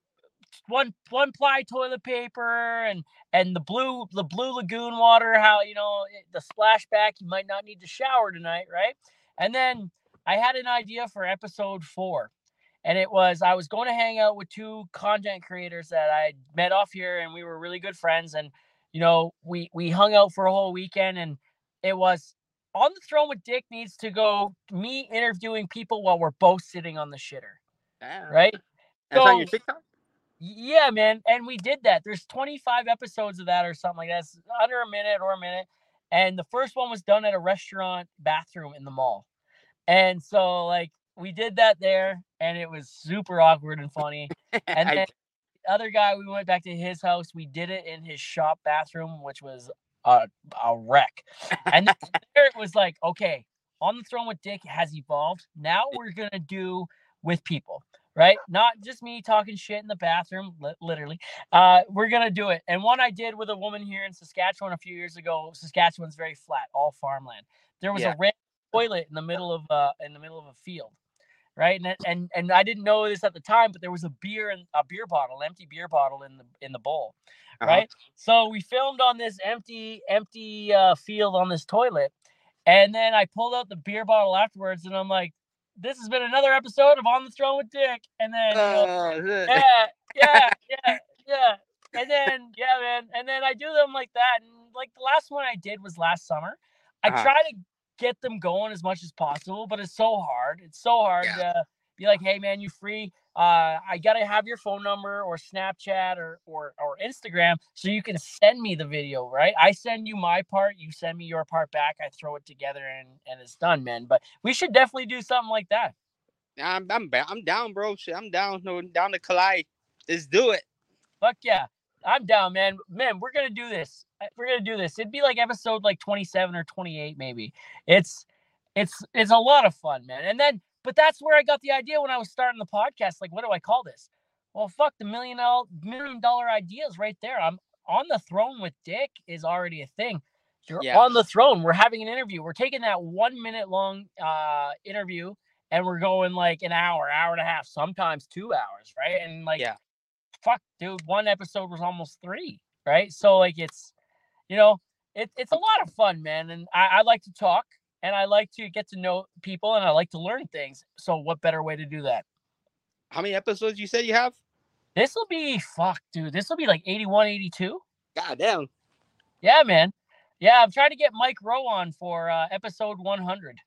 one one ply toilet paper and and the blue the blue lagoon water, how, you know, the splashback, you might not need to shower tonight, right? And then I had an idea for episode four. And it was, I was going to hang out with two content creators that I met off here, and we were really good friends. And, you know, we, we hung out for a whole weekend, and it was On the Throne with Dick needs to go me interviewing people while we're both sitting on the shitter. Yeah. Right? That's so, on your TikTok? Yeah, man. And we did that. There's twenty-five episodes of that or something like that. It's under a minute or a minute. And the first one was done at a restaurant bathroom in the mall. And so, like, we did that there, and it was super awkward and funny. And then the other guy, we went back to his house. We did it in his shop bathroom, which was a, a wreck. And then there it was like, okay, On the Throne with Dick has evolved. Now we're going to do with people, right? Not just me talking shit in the bathroom, li- literally. Uh, we're going to do it. And one I did with a woman here in Saskatchewan a few years ago. Saskatchewan's very flat, all farmland. There was Yeah. a red toilet in the middle of uh in the middle of a field, right? And and and I didn't know this at the time, but there was a beer and a beer bottle, empty beer bottle in the in the bowl, Uh-huh. right? So we filmed on this empty empty uh, field on this toilet, and then I pulled out the beer bottle afterwards, and I'm like, "This has been another episode of On the Throne with Dick." And then you know, Uh, yeah, yeah, yeah, yeah, and then yeah, man, and then I do them like that, and like the last one I did was last summer. I Uh-huh. try to get them going as much as possible, but it's so hard. It's so hard Yeah. to be like, hey man, you free? Uh, I gotta have your phone number or Snapchat or, or or Instagram so you can send me the video, right? I send you my part, you send me your part back. I throw it together and and it's done, man. But we should definitely do something like that. I'm I'm ba- I'm down, bro. Shit, I'm down. No, down to collide. Let's do it. Fuck yeah, I'm down, man. Man, we're gonna do this. We're gonna do this. It'd be like episode like twenty-seven or twenty-eight, maybe. It's it's it's a lot of fun, man. And then, but that's where I got the idea when I was starting the podcast. Like, what do I call this? Well, fuck, the million dollar million dollar ideas right there. I'm On the Throne with Dick is already a thing. You're Yeah. on the throne. We're having an interview. We're taking that one minute long uh interview, and we're going like an hour, hour and a half, sometimes two hours, right? And like, Yeah. fuck, dude, one episode was almost three, right? So like, it's, you know, it, it's a lot of fun, man. And I, I like to talk, and I like to get to know people, and I like to learn things. So what better way to do that? How many episodes you said you have? This will be, fuck, dude, this will be like eighty-one, eighty-two. God damn. Yeah, man. Yeah, I'm trying to get Mike Rowe on for uh, episode one hundred.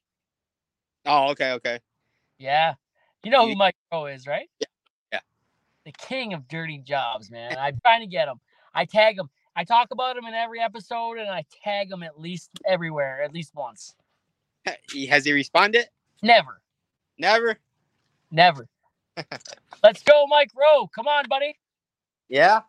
Oh, okay, okay. Yeah. You know who Mike Rowe is, right? Yeah. Yeah. The king of dirty jobs, man. I'm trying to get him. I tag him. I talk about him in every episode, and I tag him at least everywhere, at least once. Has he responded? Never. Never. Never. Let's go, Mike Rowe. Come on, buddy. Yeah.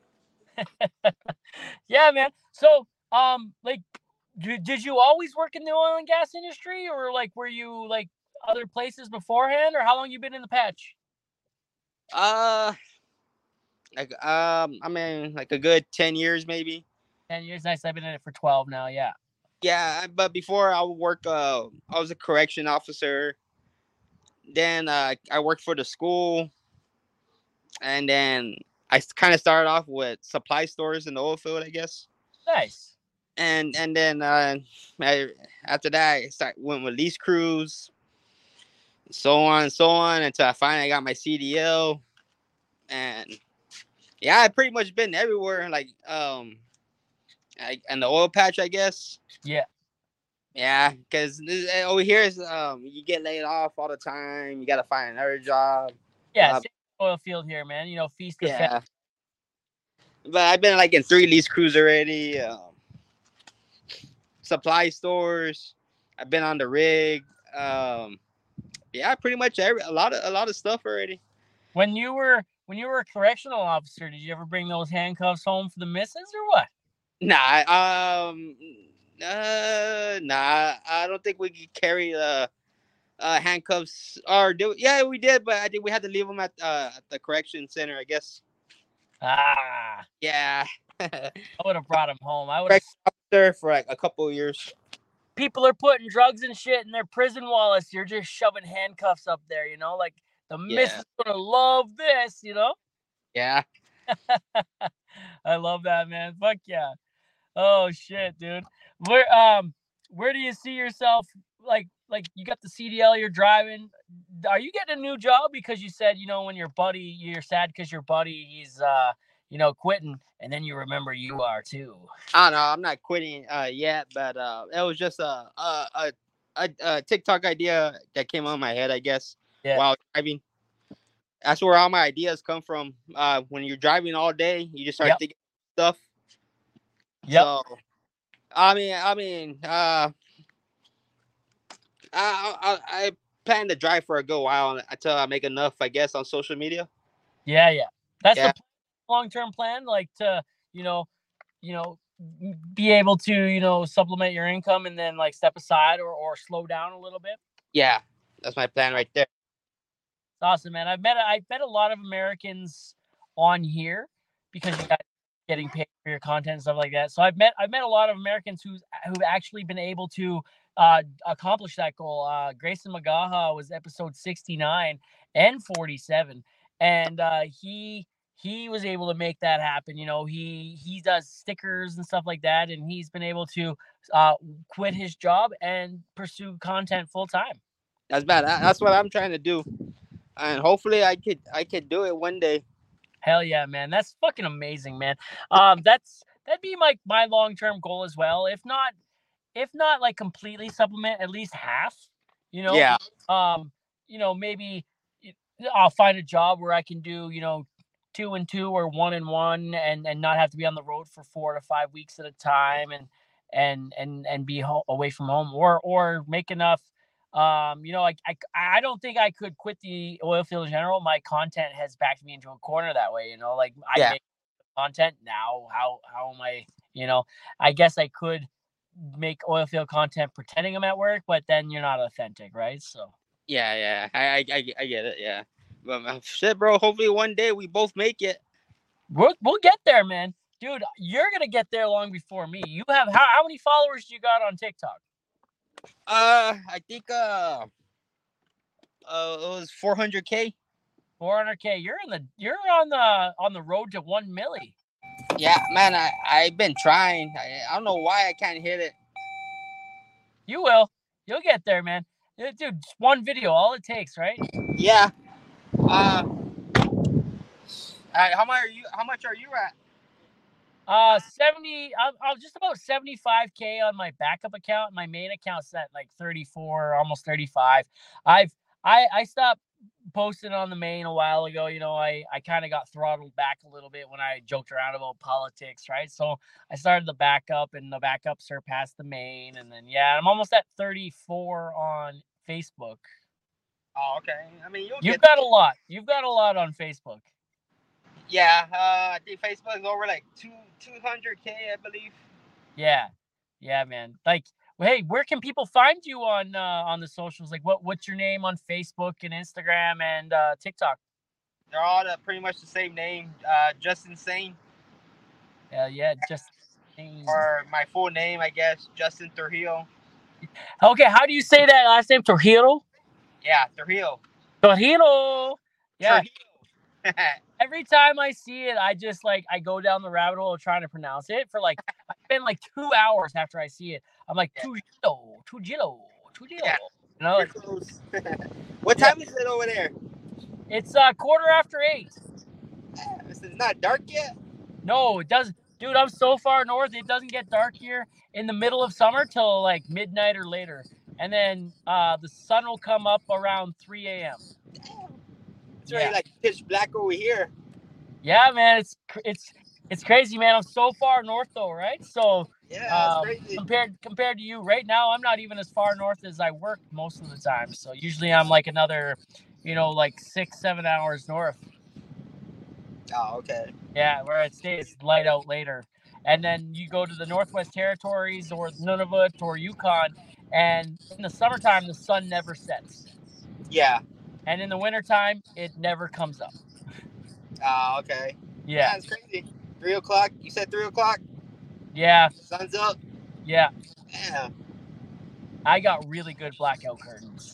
Yeah, man. So, um, like, did, did you always work in the oil and gas industry, or like, were you like other places beforehand, or how long you been in the patch? Uh, like um, I mean, like a good ten years, maybe. Ten years. Nice. I've been in it for twelve now. Yeah. Yeah, but before I would work, uh, I was a correction officer. Then uh, I worked for the school, and then I kind of started off with supply stores in the oil field, I guess. Nice. And and then uh, I, after that, I start, went with lease crews, so on and so on, until I finally got my C D L. And yeah, I've pretty much been everywhere, like um, I, and the oil patch, I guess. Yeah. Yeah, because over here is um, you get laid off all the time. You gotta find another job. Yeah, Uh, same oil field here, man. You know, feast or yeah. fest. But I've been like in three lease crews already. Um, supply stores. I've been on the rig. Um, yeah, pretty much every a lot of a lot of stuff already. When you were when you were a correctional officer, did you ever bring those handcuffs home for the missus or what? Nah, um, uh, nah. I don't think we could carry uh, uh handcuffs or do. Yeah, we did, but I think we had to leave them at uh at the correction center, I guess. Ah, Yeah. I would have brought him home. I would have. Correction officer for like a couple of years. people are putting drugs and shit in their prison wallets. You're just shoving handcuffs up there, you know, like the Yeah. missus gonna love this, you know? Yeah. I love that, man. Fuck yeah. Oh shit, dude. Where um where do you see yourself, like like you got the C D L you're driving? Are you getting a new job? Because you said, you know, when your buddy, you're sad because your buddy he's uh you know quitting, and then you remember you are too. I don't know. I'm not quitting uh, yet, but uh, it was just a a, a a a TikTok idea that came on my head, I guess, Yeah. while driving. That's where all my ideas come from. Uh, when you're driving all day, you just start Yep. thinking stuff. Yep. So, I mean, I mean, uh, I, I I plan to drive for a good while until I make enough, I guess, on social media. Yeah, yeah. That's Yeah. the long-term plan, like to, you know, you know, be able to, you know, supplement your income and then like step aside or or slow down a little bit. Yeah, that's my plan right there. It's awesome, man. I've met I've met a lot of Americans on here because you got getting paid for your content and stuff like that. So I've met I've met a lot of Americans who's who've actually been able to uh, accomplish that goal. Uh, Grayson Magaha was episode sixty-nine and forty-seven, and uh, he he was able to make that happen. You know, he he does stickers and stuff like that, and he's been able to uh, quit his job and pursue content full time. That's bad. That's what I'm trying to do, and hopefully I could I could do it one day. Hell yeah, man. That's fucking amazing, man. Um, that's that'd be my my long-term goal as well. If not, if not like completely supplement, at least half, you know. Yeah. Um, you know, maybe I'll find a job where I can do, you know, two and two or one and one and and not have to be on the road for four to five weeks at a time and and and and be ho- away from home, or or make enough. Um, you know, I, I I don't think I could quit the oil field in general. My content has backed me into a corner that way, you know, like I Yeah. make content now. How how am I, you know, I guess I could make oil field content pretending I'm at work, but then you're not authentic, right? So Yeah, yeah. I I, I, I get it, yeah. But uh, shit, bro, hopefully one day we both make it. we'll we'll get there, man. Dude, you're gonna get there long before me. You have how, how many followers do you got on TikTok? Uh I think uh uh it was four hundred K. four hundred K. You're in the you're on the on the road to one milli. Yeah, man, I I've been trying. I, I don't know why I can't hit it. You will. You'll get there, man. Dude, just one video, all it takes, right? Yeah. Uh, uh how much are you how much are you at? Uh, seventy. I'm, I'm just about seventy-five K on my backup account. My main account's at like thirty-four, almost thirty-five. I've I I stopped posting on the main a while ago. You know, I I kind of got throttled back a little bit when I joked around about politics, right? So I started the backup, and the backup surpassed the main, and then yeah, I'm almost at thirty-four on Facebook. Oh, okay. I mean, you'll You've get got a lot. You've got a lot on Facebook. Yeah, uh, I think Facebook is over like two two hundred K, I believe. Yeah, yeah, man. Like, hey, where can people find you on uh, on the socials? Like, what what's your name on Facebook and Instagram and uh, TikTok? They're all the, pretty much the same name, uh, Just Insane. Yeah, yeah, just. Or my full name, I guess, Justin Trujillo. Okay, how do you say that last name? Trujillo. Yeah, Trujillo. Trujillo. Yeah. Trujillo. Every time I see it, I just like I go down the rabbit hole of trying to pronounce it for like I spend like two hours after I see it. I'm like Yeah. Trujillo, Trujillo, Trujillo. Yeah. You know, You're close. What time yeah. is it over there? It's uh quarter after eight. It's not dark yet. No, it doesn't, dude. I'm so far north; it doesn't get dark here in the middle of summer till like midnight or later, and then uh the sun will come up around three a.m. It's already yeah. like pitch black over here. Yeah, man, it's it's it's crazy, man. I'm so far north though, right? So yeah, um, that's crazy. compared compared to you right now, I'm not even as far north as I work most of the time. So usually I'm like another, you know, like six, seven hours north. Oh, okay. Yeah, where it stays light out later. And then you go to the Northwest Territories or Nunavut or Yukon, and in the summertime, the sun never sets. Yeah. And in the wintertime, it never comes up. Oh, okay. Yeah. That's crazy. Three o'clock? You said three o'clock? Yeah. Sun's up? Yeah. Yeah. I got really good blackout curtains.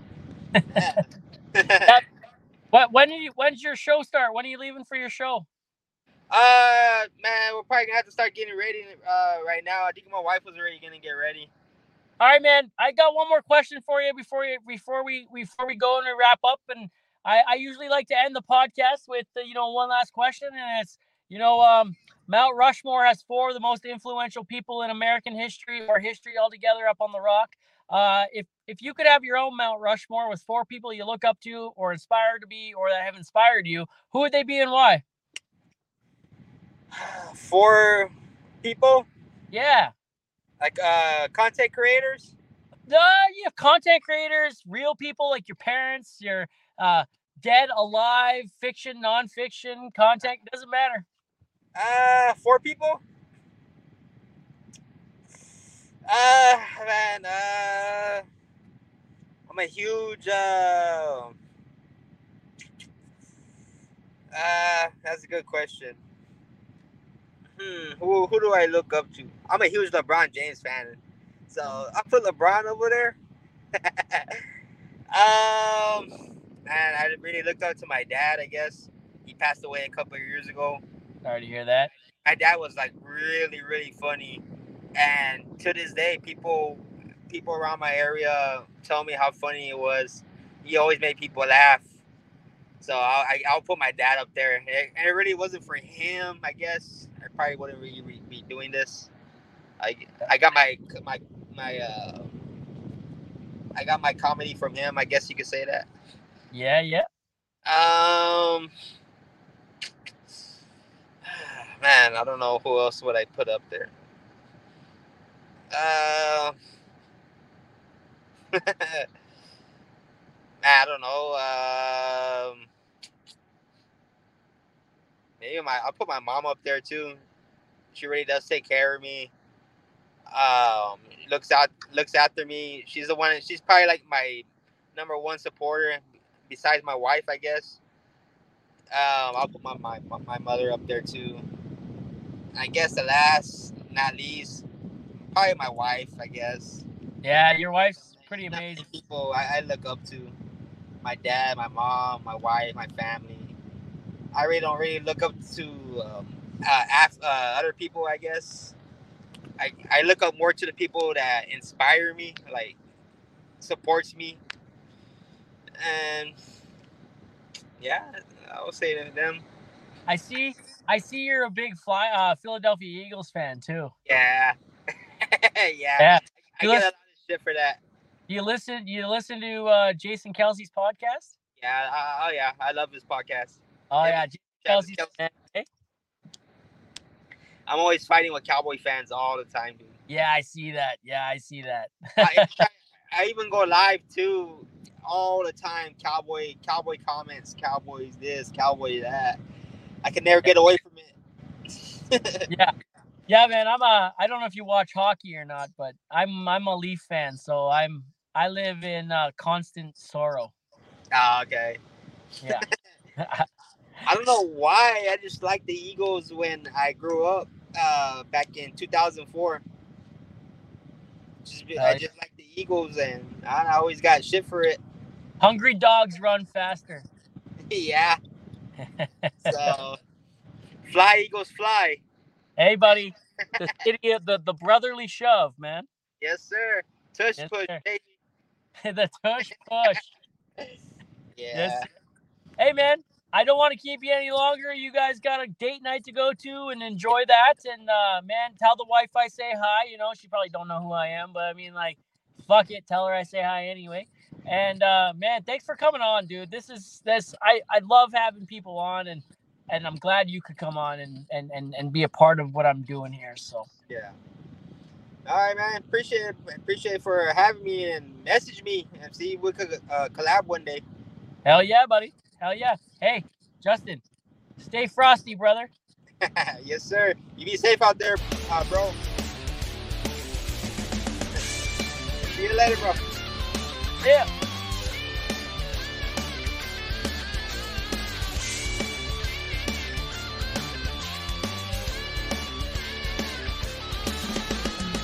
That, what? When you? When's your show start? When are you leaving for your show? Uh, man, we're probably gonna have to start getting ready uh right now. I think my wife was already gonna get ready. All right, man. I got one more question for you before you before we before we go and we wrap up. And I, I usually like to end the podcast with uh, you know one last question, and it's you know um, Mount Rushmore has four of the most influential people in American history or history altogether up on the rock. Uh, if if you could have your own Mount Rushmore with four people you look up to or inspired to be or that have inspired you, who would they be and why? Four people? Yeah. Like uh, content creators? Uh, you have content creators, real people like your parents, your uh, dead, alive, fiction, nonfiction, content, doesn't matter. Uh, four people? Uh, man, uh, I'm a huge, uh, uh, that's a good question. Hmm, who, who do I look up to? I'm a huge LeBron James fan. So I put LeBron over there. um, and I really looked up to my dad, I guess. He passed away a couple of years ago. Sorry to hear that. My dad was like really, really funny. And to this day, people people around my area tell me how funny it was. He always made people laugh. So I'll, I, I'll put my dad up there. And it, and it really wasn't for him, I guess. I probably wouldn't really be doing this. I, I got my my my uh I got my comedy from him. I guess you could say that. Yeah, yeah. Um, man, I don't know who else would I put up there. Uh, I don't know. Um, maybe my I'll put my mom up there too. She really does take care of me. Um, looks out, looks after me. She's the one. She's probably like my number one supporter, besides my wife, I guess. Um, I'll put my, my my mother up there too. I guess the last, not least, probably my wife. I guess. Yeah, your wife's pretty amazing. People I, I look up to. My dad, my mom, my wife, my family. I really don't really look up to um, uh, af- uh, other people, I guess. I, I look up more to the people that inspire me, like supports me, and yeah, I would say to them. I see. I see you're a big fly, uh, Philadelphia Eagles fan too. Yeah, yeah. Yeah. I, I get a lot of shit for that. You listen. You listen to uh, Jason Kelsey's podcast? Yeah. Uh, oh yeah, I love his podcast. Oh yeah, Jason Kelsey's fan. Hey? I'm always fighting with Cowboy fans all the time, dude. Yeah, I see that. Yeah, I see that. I, I even go live too all the time. Cowboy, Cowboy comments, Cowboys this, Cowboy that. I can never get away from it. yeah, yeah, man. I'm a. I don't know if you watch hockey or not, but I'm I'm a Leaf fan, so I'm I live in uh, constant sorrow. Oh, okay. Yeah. I don't know why. I just like the Eagles when I grew up. Uh, back in two thousand four. Just, uh, I just like the Eagles, and I always got shit for it. Hungry dogs run faster. Yeah. So, fly, Eagles, fly. Hey, buddy. The city of the, the brotherly shove, man. Yes, sir. Tush yes, push, sir. baby. The tush push. Yeah. Yes, hey, man. I don't want to keep you any longer. You guys got a date night to go to and enjoy that. And, uh, man, tell the wife I say hi. You know, she probably don't know who I am. But, I mean, like, fuck it. Tell her I say hi anyway. And, uh, man, thanks for coming on, dude. This is – this. I, I love having people on. And, and I'm glad you could come on and, and, and, and be a part of what I'm doing here. So, yeah. All right, man. Appreciate it. Appreciate it for having me and message me and see if we could uh, collab one day. Hell yeah, buddy. Hell yeah. Hey, Justin, stay frosty, brother. Yes, sir. You be safe out there, uh, bro. See you later, bro. Yeah.